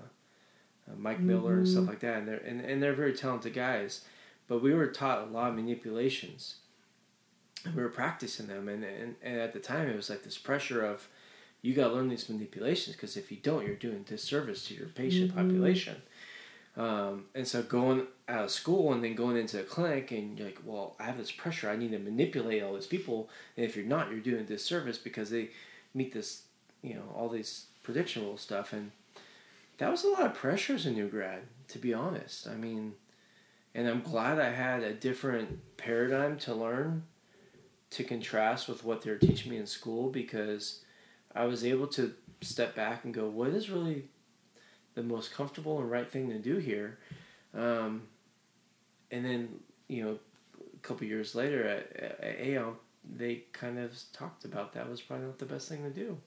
uh, Mike mm-hmm. Miller and stuff like that, and they're and, and they're very talented guys, but we were taught a lot of manipulations, and we were practicing them, and and, and at the time it was like this pressure of, you got to learn these manipulations, because if you don't, you're doing disservice to your patient mm-hmm. population. Um, and so going out of school and then going into a clinic, and you're like, well, I have this pressure. I need to manipulate all these people. And if you're not, you're doing a disservice because they meet this, you know, all these prediction rule stuff. And that was a lot of pressure as a new grad, to be honest. I mean, and I'm glad I had a different paradigm to learn to contrast with what they were teaching me in school, because I was able to step back and go, what is really the most comfortable and right thing to do here? Um, and then, you know, a couple years later at, at A O, they kind of talked about that was probably not the best thing to do.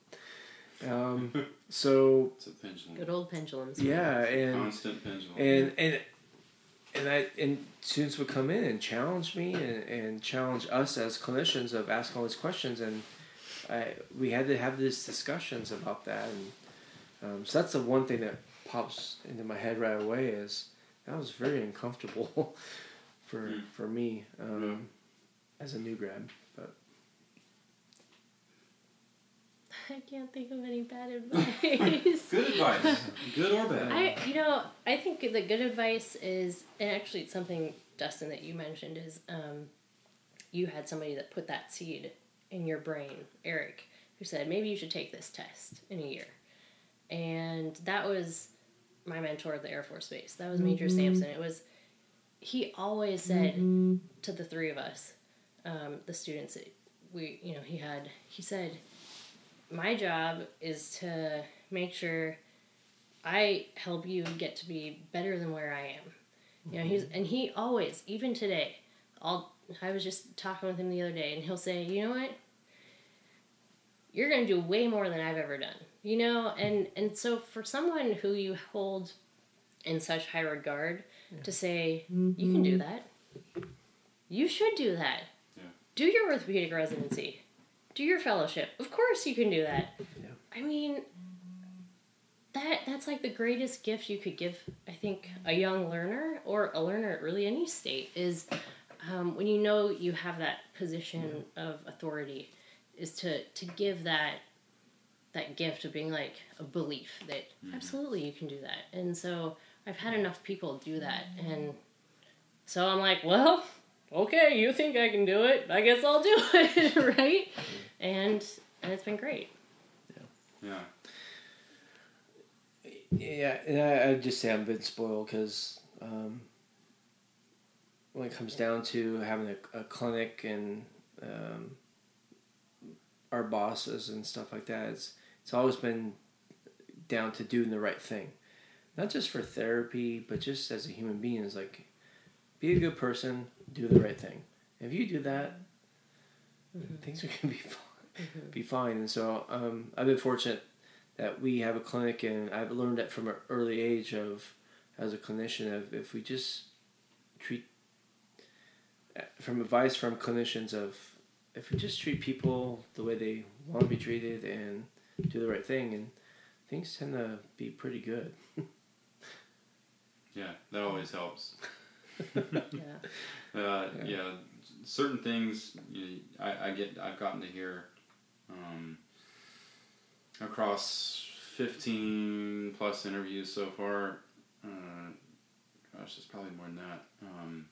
Um, so it's a pendulum. Good old pendulums. Yeah, and constant pendulum. And and and I and students would come in and challenge me and, and challenge us as clinicians of asking all these questions, and I we had to have these discussions about that, and um, so that's the one thing that pops into my head right away is that was very uncomfortable for mm. for me um, yeah. as a new grad. But I can't think of any bad advice. Good advice, good or bad. I you know I think the good advice is, and actually it's something, Dustin, that you mentioned is um, you had somebody that put that seed in your brain, Eric, who said maybe you should take this test in a year, and that was my mentor at the Air Force Base. That was Major mm-hmm. Sampson. It was, he always said mm-hmm. to the three of us, um, the students, we, you know, he had, he said, my job is to make sure I help you get to be better than where I am. Mm-hmm. You know, he's, and he always, even today, I'll, I was just talking with him the other day, and he'll say, you know what? You're going to do way more than I've ever done. You know, and, and so for someone who you hold in such high regard yeah. to say, mm-hmm. you can do that. You should do that. Yeah. Do your orthopedic residency. Do your fellowship. Of course you can do that. Yeah. I mean, that that's like the greatest gift you could give, I think, a young learner or a learner at really any state is um, when you know you have that position yeah. of authority, is to, to give that that gift of being like a belief that mm-hmm. absolutely you can do that. And so I've had enough people do that. And so I'm like, well, okay, you think I can do it. I guess I'll do it, right? And and it's been great. Yeah. Yeah. Yeah, and I, I just say I've been spoiled because um, when it comes down to having a, a clinic and um, our bosses and stuff like that, it's It's always been down to doing the right thing. Not just for therapy, but just as a human being. It's like, be a good person, do the right thing. If you do that, mm-hmm. things are going to be fine. Mm-hmm. Be fine. And so um, I've been fortunate that we have a clinic, and I've learned that from an early age of, as a clinician, of if we just treat, from advice from clinicians of, if we just treat people the way they want to be treated and do the right thing, and things tend to be pretty good. Yeah, that always helps. yeah. Uh, yeah. yeah, certain things you, I, I get. I've gotten to hear um, across fifteen plus interviews so far. Uh, gosh, it's probably more than that. Um,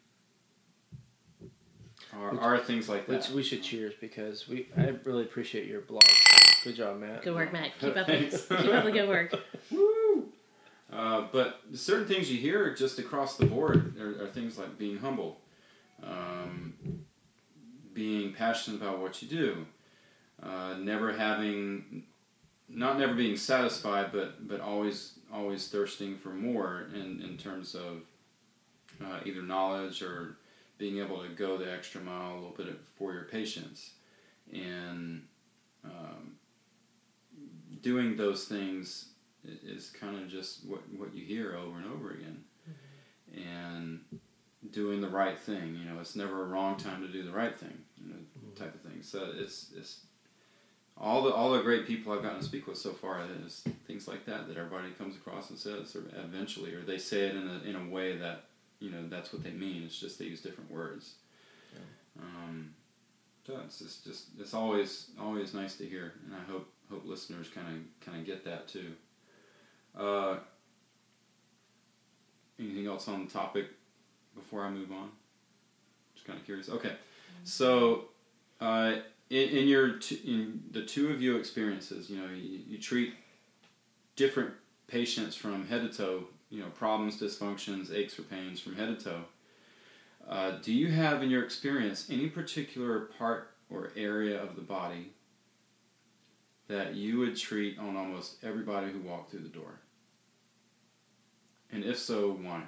are, Which, are things like that. Which we should cheers because we. I really appreciate your blog. Good job, Matt. Good work, Matt. Keep up, the, keep up the good work. Woo! Uh, but certain things you hear just across the board are, are things like being humble, um, being passionate about what you do, uh, never having, not never being satisfied, but but always always thirsting for more in in terms of uh, either knowledge or being able to go the extra mile a little bit for your patients, and um, doing those things is kind of just what what you hear over and over again. Mm-hmm. And doing the right thing, you know, it's never a wrong time to do the right thing, you know, mm-hmm. type of thing. So it's it's all the all the great people I've gotten to speak with so far is things like that that everybody comes across and says, or eventually, or they say it in a in a way that, you know, that's what they mean. It's just they use different words. Yeah. Um, so it's just, just it's always always nice to hear, and I hope hope listeners kind of kind of get that too. Uh, anything else on the topic before I move on? Just kind of curious. Okay, so uh, in, in your t- in the two of you experiences, you know, you, you treat different patients from head to toe. You know, problems, dysfunctions, aches or pains from head to toe. Uh, do you have in your experience any particular part or area of the body that you would treat on almost everybody who walked through the door? And if so, why?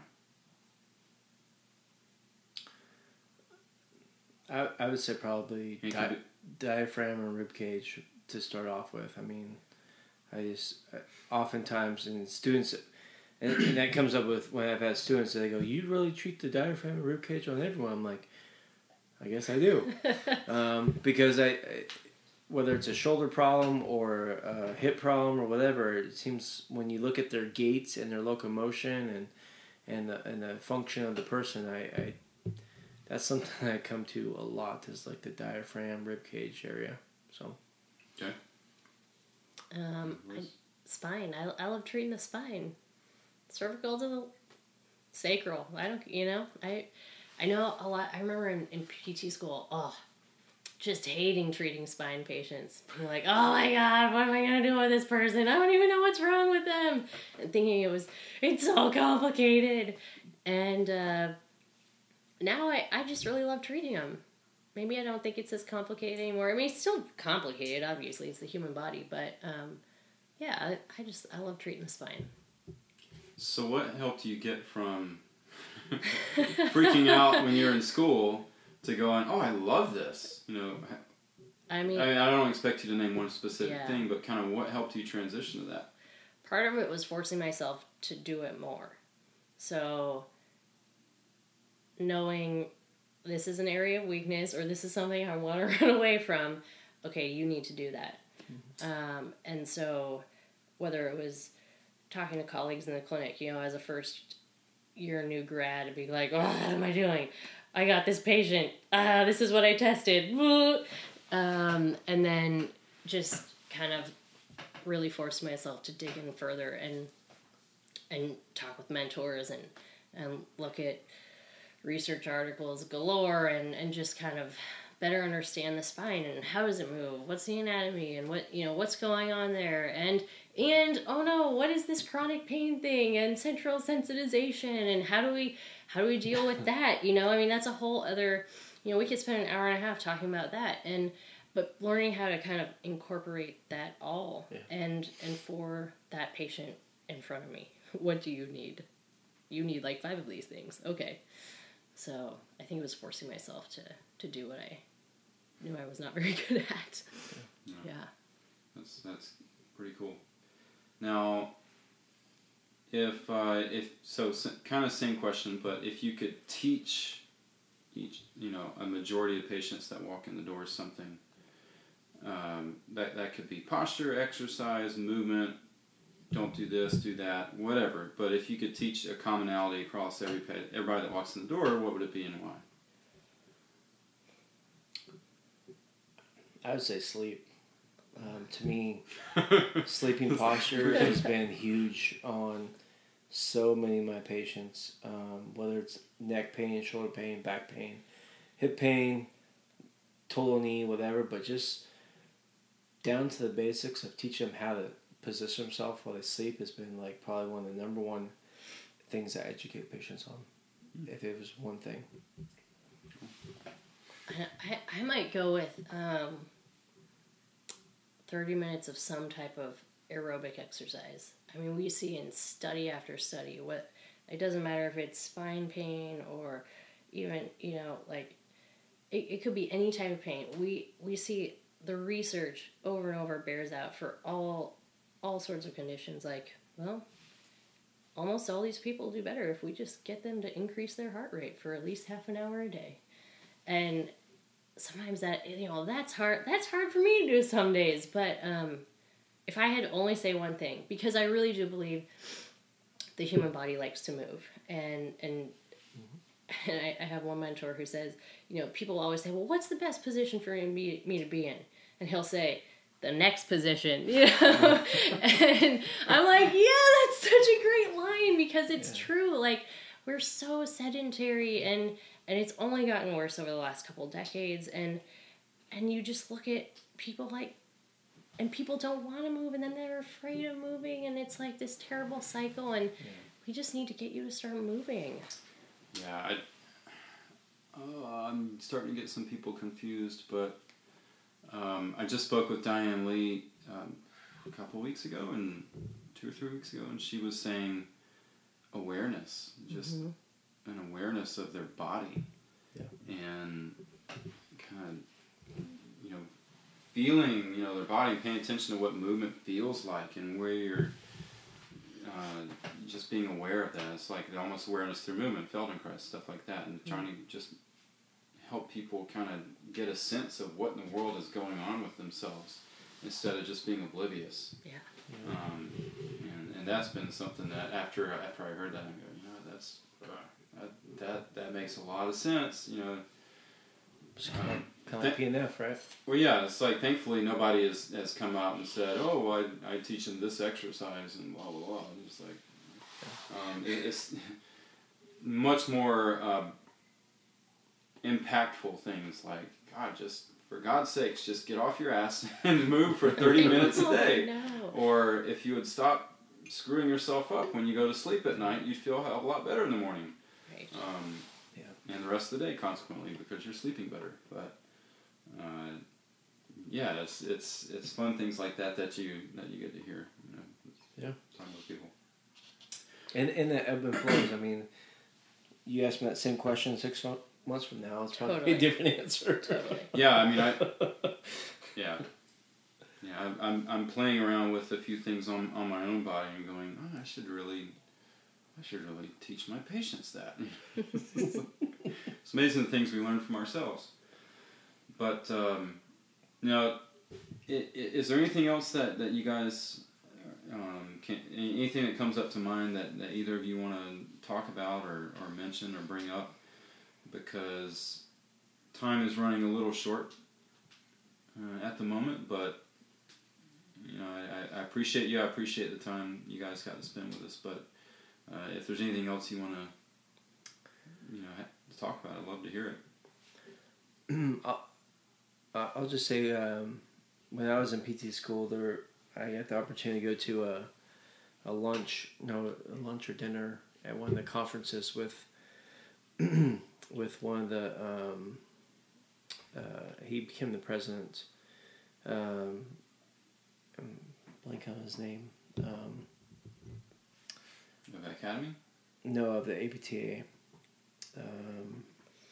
I I would say probably di- be- diaphragm and rib cage to start off with. I mean, I just oftentimes in students, and, and that comes up with when I've had students, they go, "You really treat the diaphragm and rib cage on everyone?" I'm like, I guess I do, um, because I, I whether it's a shoulder problem or a hip problem or whatever, it seems when you look at their gaits and their locomotion and and the, and the function of the person, I, I that's something I come to a lot is like the diaphragm, rib cage area. So, okay. Um, I, spine. I I love treating the spine, cervical to the sacral. I don't, you know, I I know a lot. I remember in, in P T school. Oh. Just hating treating spine patients. Being like, oh my God, what am I going to do with this person? I don't even know what's wrong with them. And thinking it was, it's so complicated. And uh, now I, I just really love treating them. Maybe I don't think it's as complicated anymore. I mean, it's still complicated, obviously. It's the human body. But um, yeah, I, I just, I love treating the spine. So what helped you get from freaking out when you were in school to going, oh, I love this? You know, I mean, I mean, I don't expect you to name one specific yeah. thing, but kind of what helped you transition to that? Part of it was forcing myself to do it more. So, knowing this is an area of weakness or this is something I want to run away from, okay, you need to do that. Mm-hmm. Um, and so, whether it was talking to colleagues in the clinic, you know, as a first year new grad, and be like, oh, what am I doing? I got this patient. Uh, this is what I tested. Um, and then just kind of really forced myself to dig in further and and talk with mentors and, and look at research articles galore and, and just kind of better understand the spine and how does it move? What's the anatomy and what, you know, what's going on there? And, and, oh no, what is this chronic pain thing and central sensitization and how do we, how do we deal with that? You know, I mean, that's a whole other, you know, we could spend an hour and a half talking about that. And, but learning how to kind of incorporate that all yeah. and, and for that patient in front of me, what do you need? You need like five of these things. Okay. So I think it was forcing myself to, to do what I knew I was not very good at. Yeah. yeah. That's, that's pretty cool. Now, if, uh, if, so kind of same question, but if you could teach each, you know, a majority of patients that walk in the door something, um, that, that could be posture, exercise, movement, don't do this, do that, whatever. But if you could teach a commonality across every everybody that walks in the door, what would it be and why? I would say sleep. Um, to me, sleeping posture has been huge on so many of my patients, um, whether it's neck pain, shoulder pain, back pain, hip pain, total knee, whatever, but just down to the basics of teaching them how to position themselves while they sleep has been like probably one of the number one things I educate patients on, if it was one thing. I, I might go with um, thirty minutes of some type of aerobic exercise. I mean, we see in study after study, what it doesn't matter if it's spine pain or even, you know, like, it, it could be any type of pain. We we see the research over and over bears out for all all sorts of conditions. Like, well, almost all these people do better if we just get them to increase their heart rate for at least half an hour a day. And sometimes that, you know, that's hard. That's hard for me to do some days. But um, if I had to only say one thing, because I really do believe the human body likes to move. And, and, mm-hmm. and I, I have one mentor who says, you know, people always say, well, what's the best position for me, me to be in? And he'll say, the next position, you know? And I'm like, yeah, that's such a great line, because it's yeah. true. Like, we're so sedentary, and and it's only gotten worse over the last couple of decades. And and you just look at people like, and people don't want to move, and then they're afraid of moving, and it's like this terrible cycle. And yeah. we just need to get you to start moving. Yeah, I, oh, I'm starting to get some people confused, but um, I just spoke with Diane Lee um, a couple weeks ago, and two or three weeks ago, and she was saying awareness, just mm-hmm. an awareness of their body, yeah. and kind of, you know, feeling, you know, their body, paying attention to what movement feels like, and where you're uh, just being aware of that. It's like almost awareness through movement, Feldenkrais, stuff like that, and trying to just help people kind of get a sense of what in the world is going on with themselves instead of just being oblivious. Yeah. Um, and, and that's been something that after after I heard that, I go, you know, that's uh, that, that that makes a lot of sense, you know. It's kind of, um, kind of like P N F, right? Well, yeah, it's like thankfully nobody has, has come out and said, oh, well, I I teach them this exercise and blah blah blah. It's like um, it, it's much more uh, impactful things like, God, just for God's sakes, just get off your ass and move for thirty minutes a day. Oh, no. Or if you would stop screwing yourself up when you go to sleep at night, you'd feel a hell of a lot better in the morning. Right. Um, yeah. And the rest of the day, consequently, because you're sleeping better. But uh, yeah, it's it's it's fun things like that that you that you get to hear. You know, yeah. Talking with people. And and the ebb and flows. I mean, you asked me that same question six months from now, it's probably totally. a different answer. Totally. Yeah, I mean, I yeah. Yeah, I'm, I'm I'm playing around with a few things on, on my own body and going, oh, I should really, I should really teach my patients that. It's amazing the things we learn from ourselves. But um, you know, it, it, is there anything else that, that you guys, um, can anything that comes up to mind that, that either of you want to talk about or, or mention or bring up? Because time is running a little short uh, at the moment, but. You know, I, I appreciate you. I appreciate the time you guys got to spend with us. But uh, if there's anything else you want to, you know, ha- talk about, I'd love to hear it. I'll, I'll just say, um, when I was in P T school, there I got the opportunity to go to a a lunch, no, a lunch or dinner at one of the conferences with with one of the. Um, uh, he became the president. Um, blank on his name. Um, of the Academy? No, of the A P T A. Um,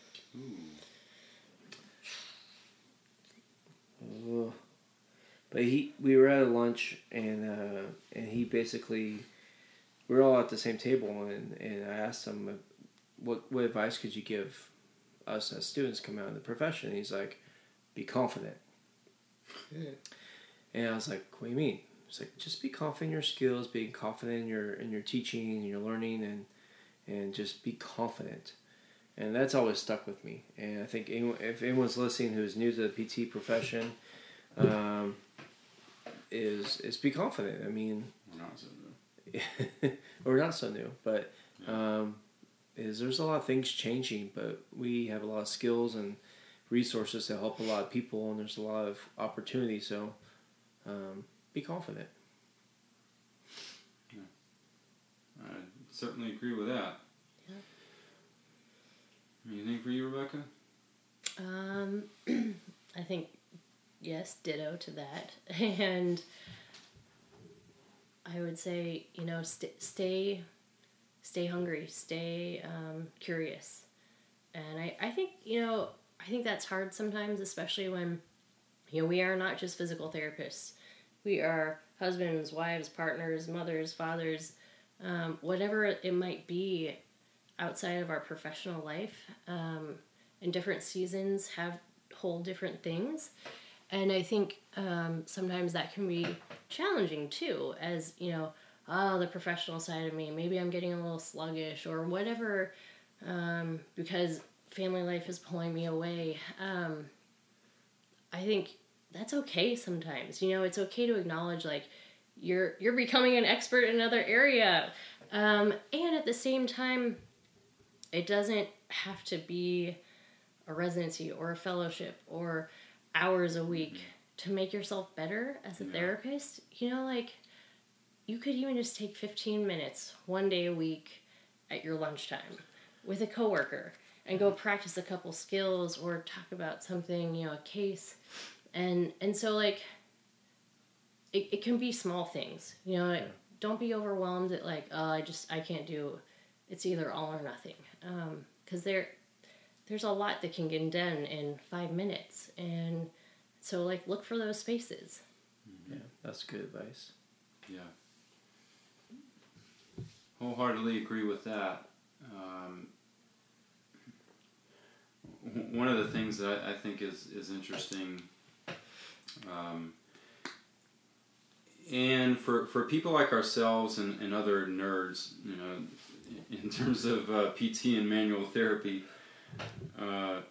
Ooh. But he, we were at a lunch, and uh, and he basically, we were all at the same table, and, and I asked him, what what advice could you give us as students coming out of the profession? And he's like, be confident. Yeah. And I was like, what do you mean? It's like, just be confident in your skills, be confident in your in your teaching and your learning, and and just be confident. And that's always stuck with me. And I think anyone, if anyone's listening who's new to the P T profession, um, is is be confident. I mean, We're not so new. we're not so new, but um, is there's a lot of things changing, but we have a lot of skills and resources to help a lot of people, and there's a lot of opportunity. So um, be confident. Yeah. I certainly agree with that. Yeah. Anything for you, Rebecca? Um, I think, yes, ditto to that. And I would say, you know, st- stay, stay hungry, stay um, curious. And I, I think, you know, I think that's hard sometimes, especially when, you know, we are not just physical therapists. We are husbands, wives, partners, mothers, fathers, um, whatever it might be outside of our professional life. Um, and different seasons have whole different things. And I think um, sometimes that can be challenging too, as, you know, oh, the professional side of me, maybe I'm getting a little sluggish or whatever, um, because family life is pulling me away. Um, I think that's okay sometimes. You know, it's okay to acknowledge, like, you're you're becoming an expert in another area. Um, and at the same time, it doesn't have to be a residency or a fellowship or hours a week to make yourself better as a Yeah. therapist. You know, like, you could even just take fifteen minutes one day a week at your lunchtime with a coworker and go practice a couple skills or talk about something, you know, a case. And and so, like, it, it can be small things, you know. Yeah. Don't be overwhelmed at, like, oh, I just, I can't do, it's either all or nothing. Um, 'cause there, there's a lot that can get done in five minutes. And so, like, look for those spaces. Yeah, that's good advice. Yeah. Wholeheartedly agree with that. Um, one of the things that I, I think is, is interesting, um, and for, for people like ourselves and, and other nerds, you know, in terms of uh, P T and manual therapy, uh,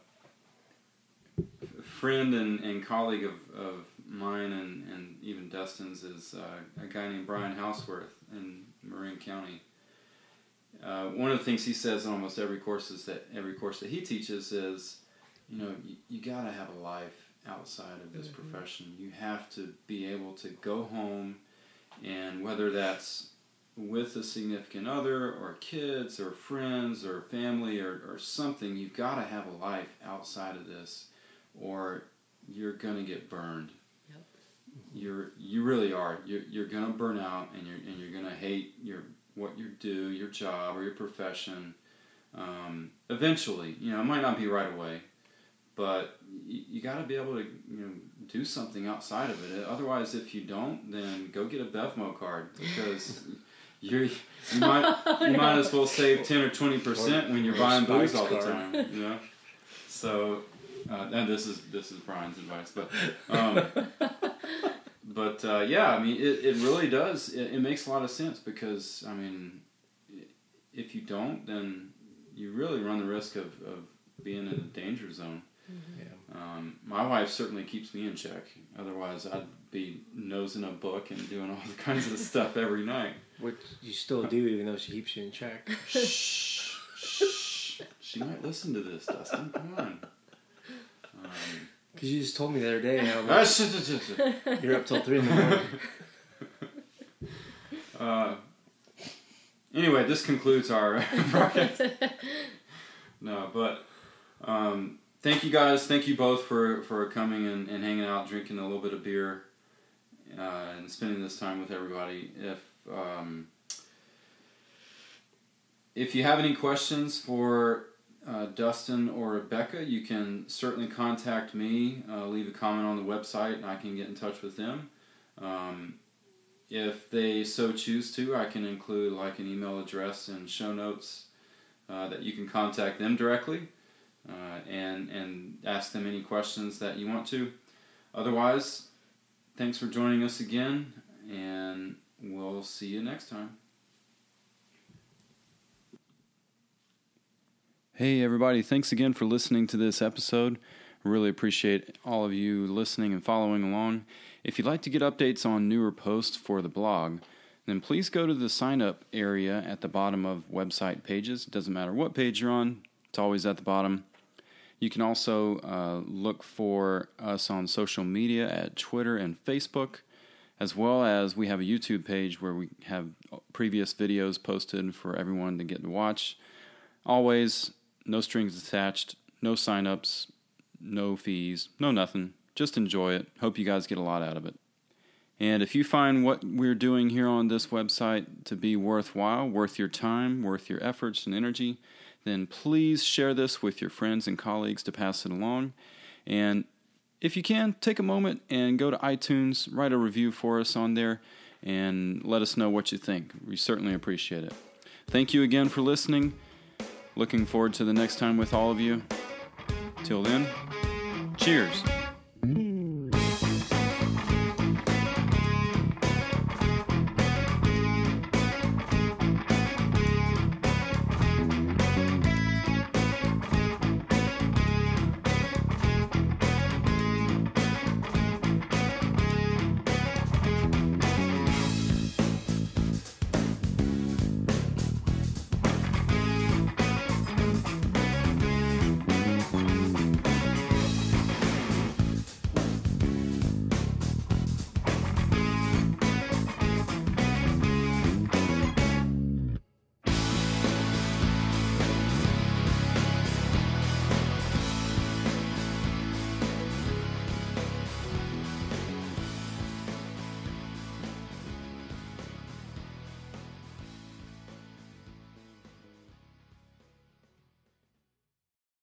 a friend and, and colleague of, of mine and, and even Dustin's is uh, a guy named Brian Houseworth in Marin County. Uh, one of the things he says in almost every course is that every course that he teaches is, you know, you, you got to have a life outside of this mm-hmm. profession. You have to be able to go home, and whether that's with a significant other or kids or friends or family or, or something, you've got to have a life outside of this, or you're gonna get burned. Yep. You're you really are. You're you're gonna burn out, and you're and you're gonna hate your what you do, your job or your profession. Um, eventually, you know, it might not be right away, but you, you got to be able to, you know, do something outside of it. Otherwise, if you don't, then go get a BevMo card, because you're you might you no. might as well save ten or twenty percent when you're or buying booze all card. the time. You know, so uh, and this is this is Brian's advice, but. Um, But, uh, yeah, I mean, it, it really does. It, it makes a lot of sense, because, I mean, if you don't, then you really run the risk of, of being in a danger zone. Mm-hmm. Yeah. Um, my wife certainly keeps me in check. Otherwise, I'd be nosing a book and doing all kinds of stuff every night. Which you still do, even though she keeps you in check. Shh. Shh. She might listen to this, Dustin. Come on. Um... Because you just told me the other day how much you're up till three in the morning. Uh, anyway, this concludes our broadcast. No, but um, thank you guys. Thank you both for, for coming and, and hanging out, drinking a little bit of beer, uh, and spending this time with everybody. If um, if you have any questions for Uh, Dustin or Rebecca, you can certainly contact me, uh, leave a comment on the website, and I can get in touch with them. Um, if they so choose to, I can include like an email address and show notes uh, that you can contact them directly uh, and, and ask them any questions that you want to. Otherwise, thanks for joining us again, and we'll see you next time. Hey everybody, thanks again for listening to this episode. I really appreciate all of you listening and following along. If you'd like to get updates on newer posts for the blog, then please go to the sign-up area at the bottom of website pages. It doesn't matter what page you're on. It's always at the bottom. You can also uh, look for us on social media at Twitter and Facebook, as well as we have a YouTube page where we have previous videos posted for everyone to get to watch. Always, no strings attached, no sign-ups, no fees, no nothing. Just enjoy it. Hope you guys get a lot out of it. And if you find what we're doing here on this website to be worthwhile, worth your time, worth your efforts and energy, then please share this with your friends and colleagues to pass it along. And if you can, take a moment and go to iTunes, write a review for us on there, and let us know what you think. We certainly appreciate it. Thank you again for listening. Looking forward to the next time with all of you. Till then, cheers.